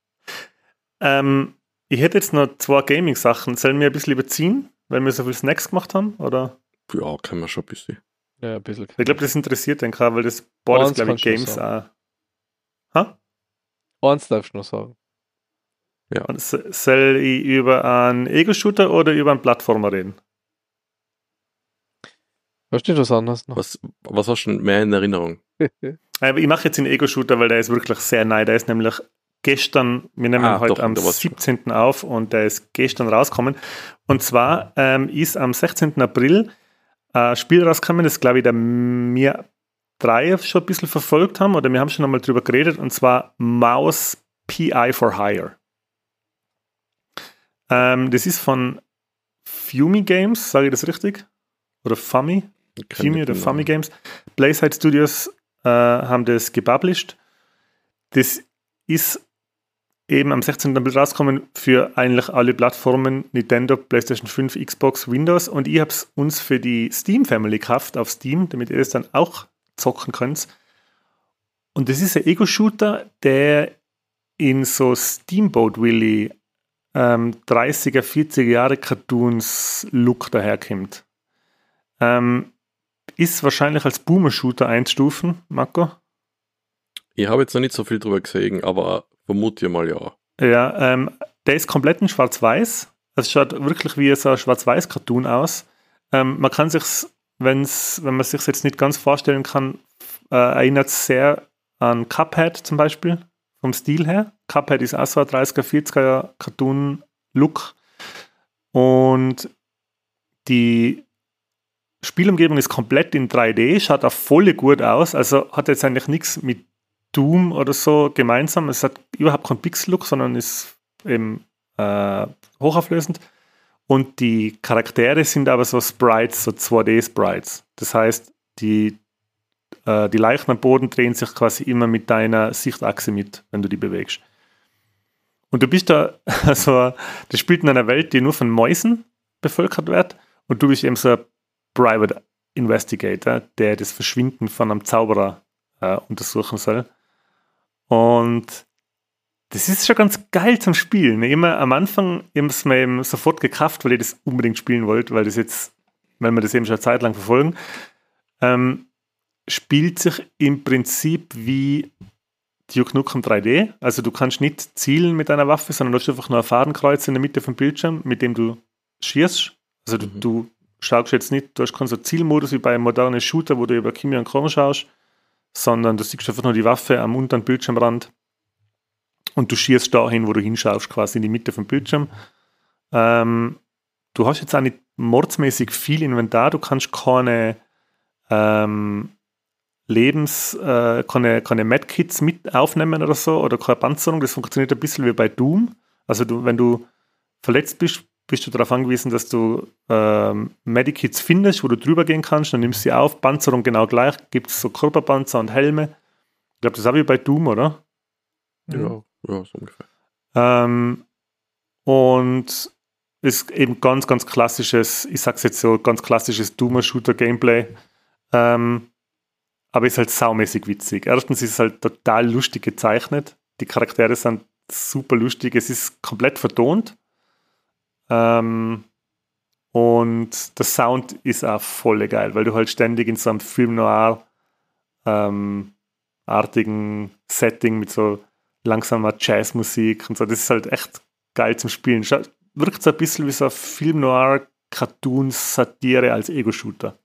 Ich hätte jetzt noch 2 Gaming-Sachen. Sollen wir ein bisschen überziehen, weil wir so viel Snacks gemacht haben? Oder? Ja, können wir schon ein bisschen. Ja, ein bisschen. Ich glaube, das interessiert den gerade, weil das Board ist, glaube ich, Games auch. Eins darfst du noch sagen. Ja. Und soll ich über einen Ego-Shooter oder über einen Plattformer reden? Hast du was anderes noch? Was hast du mehr in Erinnerung? Ich mache jetzt einen Ego-Shooter, weil der ist wirklich sehr neu. Der ist nämlich gestern, wir nehmen heute am 17. auf und der ist gestern rausgekommen. Und zwar ist am 16. April ein Spiel rausgekommen, das glaube ich, der mir 3 schon ein bisschen verfolgt haben oder wir haben schon einmal drüber geredet, und zwar Mouse PI for Hire. Das ist von Fumi Games, sage ich das richtig? Oder Fumi? Fumi oder Fumi Games. Playside Studios haben das gepublished. Das ist eben am 16. April rausgekommen für eigentlich alle Plattformen, Nintendo, PlayStation 5, Xbox, Windows, und ich habe es uns für die Steam Family gekauft auf Steam, damit ihr es dann auch zocken könnt. Und das ist ein Ego-Shooter, der in so Steamboat Willy 30er, 40er Jahre Cartoons-Look daherkommt. Ist wahrscheinlich als Boomer-Shooter einstufen, Marco? Ich habe jetzt noch nicht so viel drüber gesehen, aber vermute mal ja. Ja, der ist komplett in Schwarz-Weiß. Es schaut wirklich wie so ein Schwarz-Weiß-Cartoon aus. Man kann sich's, wenn man sich jetzt nicht ganz vorstellen kann, erinnert es sehr an Cuphead zum Beispiel, vom Stil her. Cuphead ist auch so ein 30er, 40er Cartoon-Look. Und die Spielumgebung ist komplett in 3D, schaut auch voll gut aus, also hat jetzt eigentlich nichts mit Doom oder so gemeinsam. Es hat überhaupt keinen Pixel-Look, sondern ist eben hochauflösend. Und die Charaktere sind aber so Sprites, so 2D-Sprites. Das heißt, die Leichen am Boden drehen sich quasi immer mit deiner Sichtachse mit, wenn du die bewegst. Und du bist da, also das spielt in einer Welt, die nur von Mäusen bevölkert wird, und du bist eben so ein Private Investigator, der das Verschwinden von einem Zauberer untersuchen soll. Und das ist schon ganz geil zum Spielen. Immer am Anfang ist es mir eben sofort gekauft, weil ich das unbedingt spielen wollte, weil wir das eben schon eine Zeit lang verfolgen. Spielt sich im Prinzip wie Duke Nukem 3D. Also du kannst nicht zielen mit einer Waffe, sondern du hast einfach nur ein Fadenkreuz in der Mitte vom Bildschirm, mit dem du schießt. Also du schaust jetzt nicht, du hast keinen so Zielmodus wie bei einem modernen Shooter, wo du über Kimi und Chrome schaust, sondern du siehst einfach nur die Waffe am unteren Bildschirmrand und du schießt dahin, wo du hinschaust, quasi in die Mitte vom Bildschirm. Du hast jetzt auch nicht mordsmäßig viel Inventar, du kannst keine keine Medkits mit aufnehmen oder so, oder keine Panzerung, das funktioniert ein bisschen wie bei Doom. Also wenn du verletzt bist, bist du darauf angewiesen, dass du Medikits findest, wo du drüber gehen kannst, dann nimmst du sie auf, Panzerung genau gleich, gibt es so Körperpanzer und Helme. Ich glaube, das ist auch wie bei Doom, oder? Ja, so ungefähr. Und ist eben ganz, ganz klassisches, ich sag's jetzt so, ganz klassisches Doomer-Shooter-Gameplay. Aber ist halt saumäßig witzig. Erstens ist es halt total lustig gezeichnet. Die Charaktere sind super lustig. Es ist komplett vertont. Und der Sound ist auch voll geil, weil du halt ständig in so einem Film-Noir artigen Setting mit so langsamer Jazzmusik und so. Das ist halt echt geil zum Spielen. Wirkt so ein bisschen wie so ein Film-Noir-Cartoon-Satire als Ego-Shooter.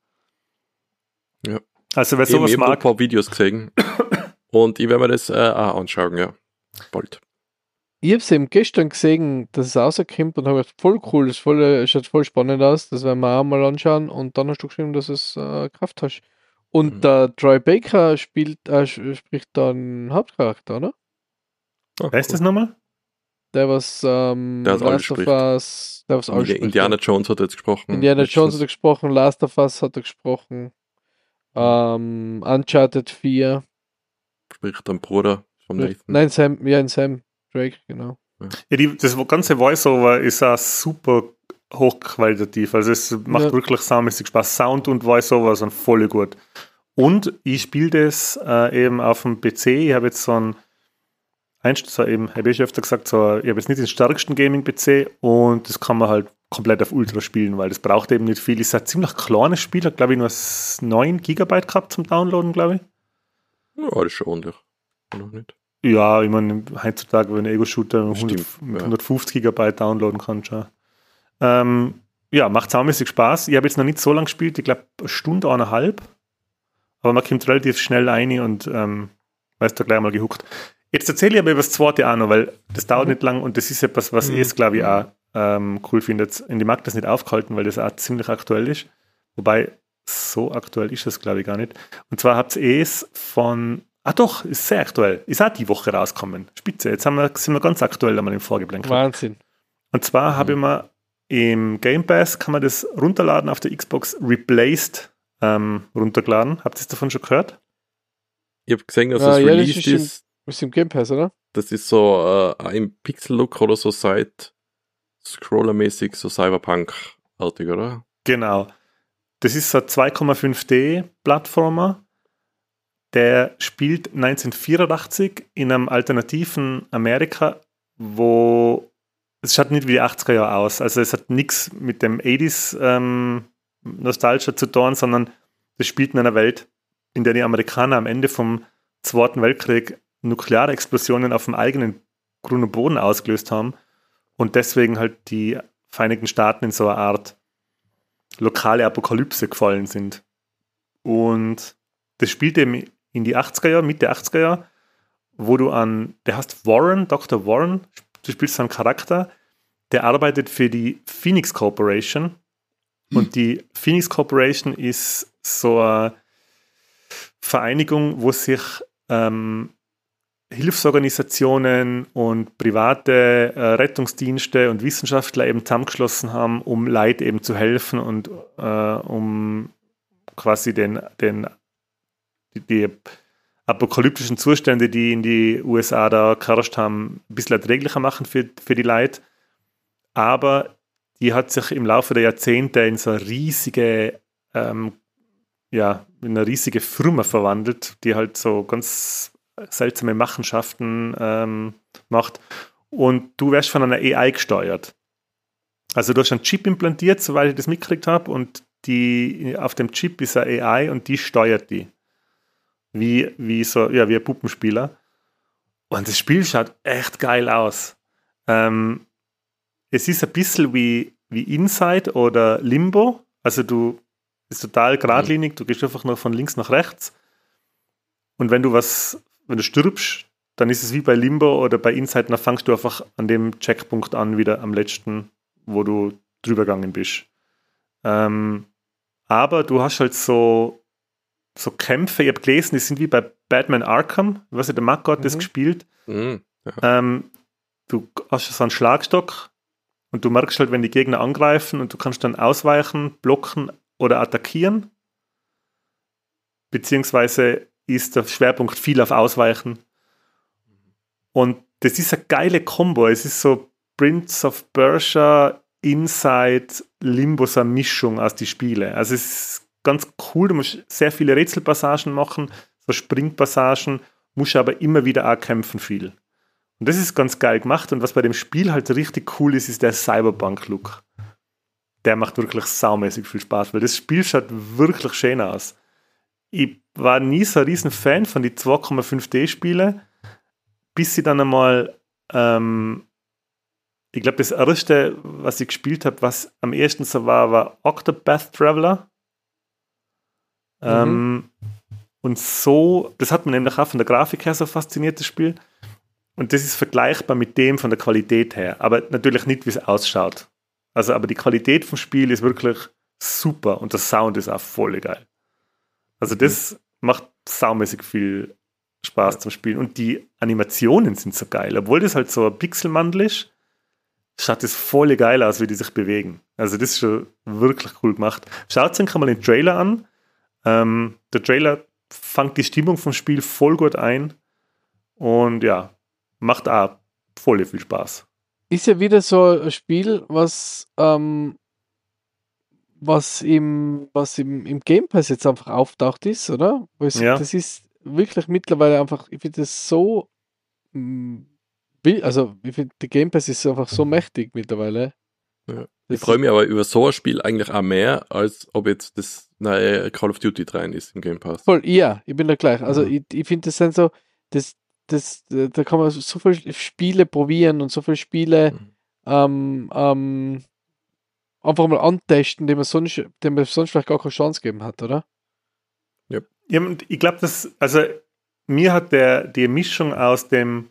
Ja. Also wer sowas mag... Ich habe ein paar Videos gesehen und ich werde mir das auch anschauen, ja. Bald. Ich habe es eben gestern gesehen, dass es rauskommt und habe gedacht, voll cool, es schaut voll spannend aus, das werden wir auch mal anschauen und dann hast du geschrieben, dass es Kraft hast. Und der Troy Baker spricht da einen Hauptcharakter, oder? Wer ist das nochmal? Der was Last of Us, der was alles spricht. Indiana Jones hat jetzt gesprochen. Indiana Jones hat er gesprochen, Last of Us hat er gesprochen, Uncharted 4. Spricht dein Bruder von Nathan. Nein, Sam Drake, genau. Ja, das ganze Voice-Over ist auch super hochqualitativ. Also es macht wirklich saumäßig Spaß. Sound und Voice-Over sind voll gut. Und ich spiele das eben auf dem PC. Ich habe jetzt habe ich öfter gesagt, ich habe jetzt nicht den stärksten Gaming-PC und das kann man halt komplett auf Ultra spielen, weil das braucht eben nicht viel. Ist ein ziemlich kleines Spiel, hat glaube ich nur 9 GB gehabt zum Downloaden, glaube ich. Ja, das ist schon ordentlich. Noch nicht. Ja, ich meine, heutzutage, wenn ein Ego-Shooter 150 GB downloaden kann, schon. Macht saumäßig Spaß. Ich habe jetzt noch nicht so lange gespielt, ich glaube eine Stunde, 1,5. Aber man kommt relativ schnell rein und ist da gleich mal gehuckt. Jetzt erzähle ich aber über das zweite auch noch, weil das dauert nicht lang und das ist etwas, was ich glaube ich auch cool finde. Und ich mag das nicht aufgehalten, weil das auch ziemlich aktuell ist. Wobei, so aktuell ist das glaube ich gar nicht. Und zwar habt ihr es von... doch, ist sehr aktuell. Ist auch die Woche rausgekommen. Spitze, jetzt sind wir ganz aktuell einmal im Vorgeblänkel. Wahnsinn. Und zwar habe ich mir im Game Pass, kann man das runterladen auf der Xbox Replaced runtergeladen. Habt ihr das davon schon gehört? Ich habe gesehen, dass es released ist. Ist im Game Pass, oder? Das ist so ein Pixel-Look oder so Side-Scroller-mäßig, so Cyberpunk-artig, oder? Genau. Das ist so ein 2,5D-Plattformer. Der spielt 1984 in einem alternativen Amerika, wo es schaut nicht wie die 80er Jahre aus. Also es hat nichts mit dem 80s Nostalgia zu tun, sondern es spielt in einer Welt, in der die Amerikaner am Ende vom Zweiten Weltkrieg nukleare Explosionen auf dem eigenen Grund und Boden ausgelöst haben und deswegen halt die Vereinigten Staaten in so eine Art lokale Apokalypse gefallen sind. Und das spielt eben in die 80er Jahre, Mitte 80er Jahre, wo der heißt Warren, Dr. Warren, du spielst einen Charakter, der arbeitet für die Phoenix Corporation und die Phoenix Corporation ist so eine Vereinigung, wo sich Hilfsorganisationen und private Rettungsdienste und Wissenschaftler eben zusammengeschlossen haben, um Leid eben zu helfen und um quasi die apokalyptischen Zustände, die in die USA da geherrscht haben, ein bisschen erträglicher machen für die Leute. Aber die hat sich im Laufe der Jahrzehnte in so eine riesige in eine riesige Firma verwandelt, die halt so ganz seltsame Machenschaften macht. Und du wirst von einer AI gesteuert. Also du hast einen Chip implantiert, soweit ich das mitgekriegt habe, und auf dem Chip ist eine AI und die steuert die. Wie ein Puppenspieler. Und das Spiel schaut echt geil aus. Es ist ein bisschen wie Inside oder Limbo. Also ist total geradlinig, du gehst einfach nur von links nach rechts. Und wenn du stirbst, dann ist es wie bei Limbo oder bei Inside, dann fangst du einfach an dem Checkpunkt an, wieder am letzten, wo du drüber gegangen bist. Aber du hast halt so Kämpfe, ich habe gelesen, die sind wie bei Batman Arkham, ich weiß nicht, der Marc hat das gespielt. Du hast so einen Schlagstock und du merkst halt, wenn die Gegner angreifen und du kannst dann ausweichen, blocken oder attackieren. Beziehungsweise ist der Schwerpunkt viel auf Ausweichen. Und das ist eine geile Kombo. Es ist so Prince of Persia, Inside, Limbo, so eine Mischung aus die Spiele. Also es ist ganz cool. Du musst sehr viele Rätselpassagen machen, so Springpassagen, musst aber immer wieder auch kämpfen viel. Und das ist ganz geil gemacht. Und was bei dem Spiel halt richtig cool ist, ist der Cyberpunk-Look. Der macht wirklich saumäßig viel Spaß, weil das Spiel schaut wirklich schön aus. Ich war nie so ein riesen Fan von den 2,5D-Spielen, bis ich dann einmal, ich glaube, das erste, was ich gespielt habe, was am ersten so war Octopath Traveler. Und so, das hat mir nämlich auch von der Grafik her so fasziniert, das Spiel. Und das ist vergleichbar mit dem von der Qualität her, aber natürlich nicht, wie es ausschaut. Also, aber die Qualität vom Spiel ist wirklich super und der Sound ist auch voll geil. Also das macht saumäßig viel Spaß zum Spielen. Und die Animationen sind so geil. Obwohl das halt so ein Pixelmandel ist, schaut das voll geil aus, wie die sich bewegen. Also das ist schon wirklich cool gemacht. Schaut euch mal den Trailer an. Der Trailer fängt die Stimmung vom Spiel voll gut ein. Und ja, macht auch voll viel Spaß. Ist ja wieder so ein Spiel, was im Game Pass jetzt einfach auftaucht ist, oder? Ja. Das ist wirklich mittlerweile einfach, ich finde das so, also ich finde, der Game Pass ist einfach so mächtig mittlerweile. Ja. Ich freue mich aber über so ein Spiel eigentlich auch mehr, als ob jetzt das neue Call of Duty rein ist im Game Pass. Voll, ja, ich bin da gleich. Also ich finde, das sind so, da kann man so viele Spiele probieren und so viele Spiele einfach mal antesten, dem man sonst vielleicht gar keine Chance gegeben hat, oder? Ja, und ich glaube, also mir hat die Mischung aus dem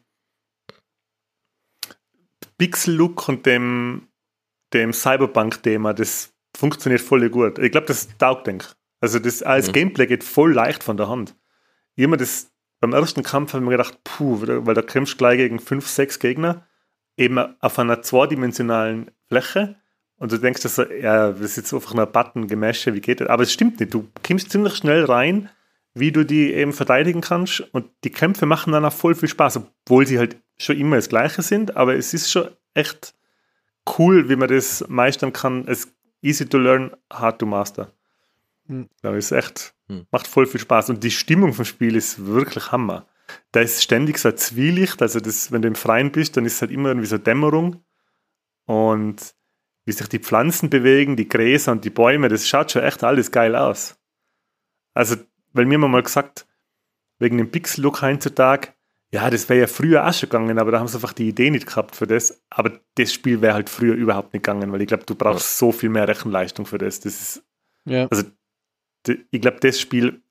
Pixel-Look und dem Cyberpunk-Thema, das funktioniert voll gut. Ich glaube, das taugt, denke ich. Also das als Gameplay geht voll leicht von der Hand. Ich habe mir das beim ersten Kampf habe ich mir gedacht, weil da kämpfst du gleich gegen 5, 6 Gegner, eben auf einer zweidimensionalen Fläche. Und du denkst, das ist jetzt einfach nur ein Button-Gemäsche, wie geht das? Aber es stimmt nicht. Du kommst ziemlich schnell rein, wie du die eben verteidigen kannst. Und die Kämpfe machen dann auch voll viel Spaß, obwohl sie halt schon immer das Gleiche sind. Aber es ist schon echt cool, wie man das meistern kann. Es ist easy to learn, hard to master. Das ist echt, macht voll viel Spaß. Und die Stimmung vom Spiel ist wirklich Hammer. Da ist ständig so ein Zwielicht. Also wenn du im Freien bist, dann ist es halt immer irgendwie so Dämmerung. Und wie sich die Pflanzen bewegen, die Gräser und die Bäume, das schaut schon echt alles geil aus. Also, weil mir mal gesagt, wegen dem Pixel-Look heutzutage, ja, das wäre ja früher auch schon gegangen, aber da haben sie einfach die Idee nicht gehabt für das. Aber das Spiel wäre halt früher überhaupt nicht gegangen, weil ich glaube, du brauchst so viel mehr Rechenleistung für das. Das ist, also, ich glaube, das Spiel,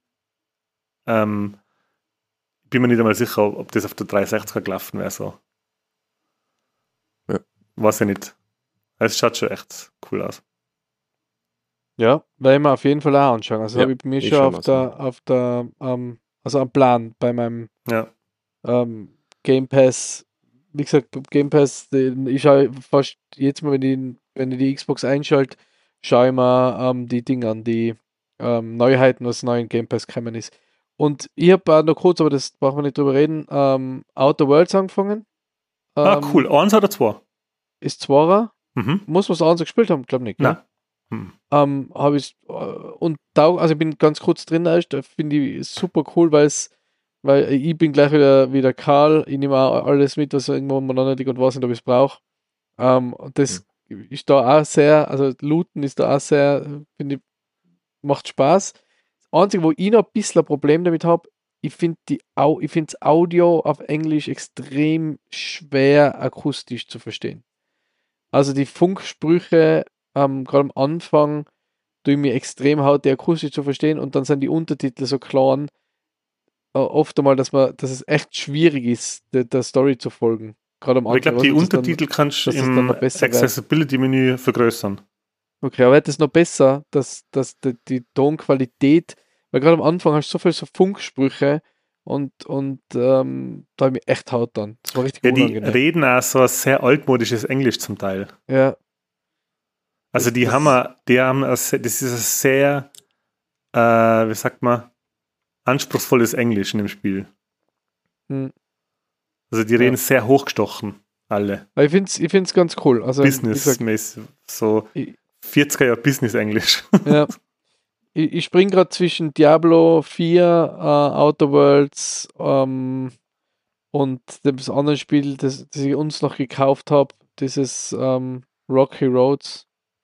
bin mir nicht einmal sicher, ob das auf der 360er gelaufen wäre, so. Ja. Weiß ich nicht. Es schaut schon echt cool aus. Ja, werden wir auf jeden Fall auch anschauen. Also habe ich bei mir schon also am Plan bei meinem Game Pass. Wie gesagt, Game Pass, ich schaue fast jetzt mal, wenn ich die Xbox einschalte, schaue ich mir die Dinge an, die Neuheiten, was neu in Game Pass gekommen ist. Und ich habe noch kurz, aber das brauchen wir nicht drüber reden, Outer Worlds angefangen. Cool. 1 oder 2? Ist 2er. Muss man es auch gespielt haben? Glaube nicht. Nein. Habe ich also ich bin ganz kurz drin, finde ich super cool, weil ich bin gleich wieder Karl, ich nehme auch alles mit, was irgendwo umeinander liegt und weiß nicht, ob ich es brauche. Das ist da auch sehr, also Looten ist da auch sehr, finde ich, macht Spaß. Das Einzige, wo ich noch ein bisschen ein Problem damit habe, ich finde das Audio auf Englisch extrem schwer akustisch zu verstehen. Also die Funksprüche, gerade am Anfang, tue ich mir extrem hart, die akustisch zu verstehen, und dann sind die Untertitel so klein, oft einmal, dass es echt schwierig ist, der Story zu folgen. Gerade am Anfang. Ich glaube, die Untertitel kannst du im Accessibility-Menü vergrößern. Okay, aber wird es noch besser, dass die Tonqualität, weil gerade am Anfang hast du so viele so Funksprüche da habe ich mich echt haut dann. Das war richtig Ja, die unangenehm. reden auch so ein sehr altmodisches Englisch zum Teil. Ja. Also das ist ein sehr, wie sagt man, anspruchsvolles Englisch in dem Spiel. Hm. Also die reden sehr hochgestochen, alle. Aber ich find's ganz cool. Also, wie gesagt, Business-mäßig, so 40er Jahre Business-Englisch. ja. Ich springe gerade zwischen Diablo 4, Outer Worlds und das andere Spiel, das ich uns noch gekauft habe, dieses Rocky Roads.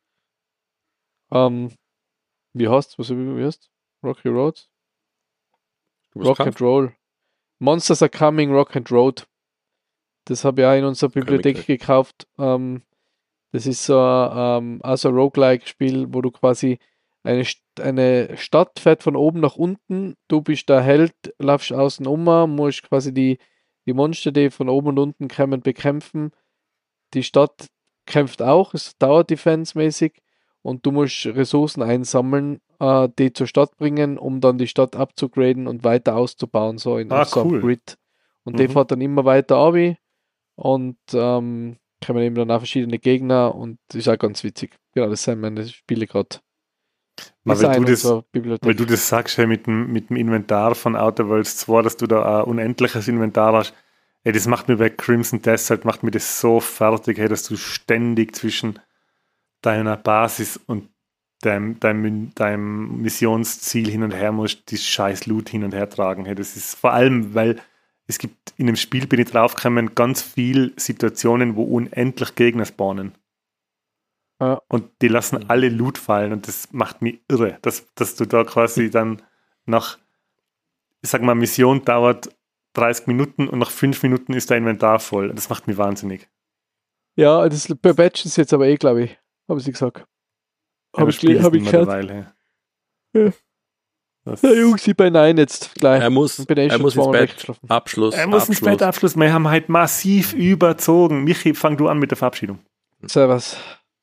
Wie heißt's? Wie heißt? Rocky Roads? Rock and Roll. Monsters are Coming, Rock and Road. Das habe ich auch in unserer Bibliothek gekauft. Das ist so ein Roguelike-Spiel, wo du quasi eine Stadt fährt von oben nach unten. Du bist der Held, laufst außen musst quasi die Monster, die von oben und unten kommen, bekämpfen. Die Stadt kämpft auch, ist Tower-Defense-mäßig und du musst Ressourcen einsammeln, die zur Stadt bringen, um dann die Stadt abzugraden und weiter auszubauen, so in so einem Grid. Und die fährt dann immer weiter ab und kommen eben dann auch verschiedene Gegner und das ist auch ganz witzig. Genau, das sind meine Spiele gerade. Weil du das sagst, hey, mit dem Inventar von Outer Worlds 2, dass du da ein unendliches Inventar hast, hey, das macht mir bei Crimson Desert, macht mir das so fertig, hey, dass du ständig zwischen deiner Basis und deinem Missionsziel hin und her musst, die scheiß Loot hin und her tragen. Hey, das ist vor allem, weil es gibt in dem Spiel, bin ich draufgekommen, ganz viele Situationen, wo unendlich Gegner spawnen. Ja. Und die lassen alle Loot fallen und das macht mich irre, dass du da quasi dann nach, ich sag mal, Mission dauert 30 Minuten und nach 5 Minuten ist der Inventar voll. Das macht mich wahnsinnig. Ja, das bei Batches jetzt aber glaube ich, haben sie gesagt. Habe ich gehört. Ja. Der Jungs, ich bei Nein jetzt gleich. Er muss ins Bett. Abschluss. Er muss ins Bett, Abschluss. Wir haben halt massiv überzogen. Michi, fang du an mit der Verabschiedung. Servus.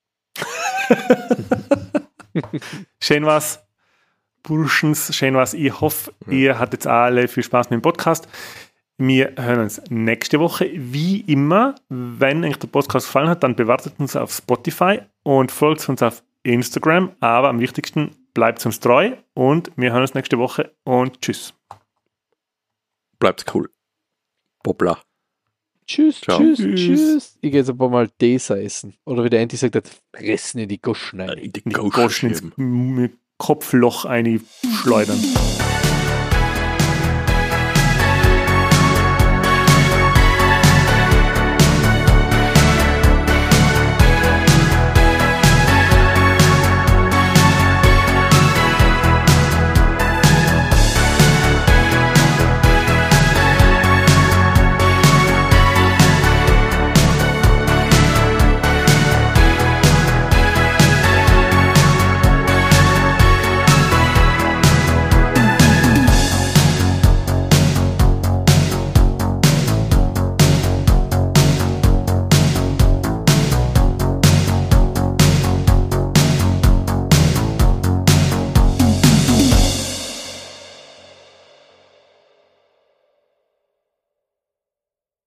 Schön war's, Burschens. Schön war's. Ich hoffe, ihr hattet alle viel Spaß mit dem Podcast. Wir hören uns nächste Woche. Wie immer, wenn euch der Podcast gefallen hat, dann bewertet uns auf Spotify und folgt uns auf Instagram. Aber am wichtigsten, bleibt uns treu und wir hören uns nächste Woche und tschüss. Bleibt cool. Popla. Tschüss. Ich gehe jetzt ein paar Mal Desa essen. Oder wie der Andy sagt, fressen in die Goschen rein. Die Goschen ins Kopfloch einschleudern.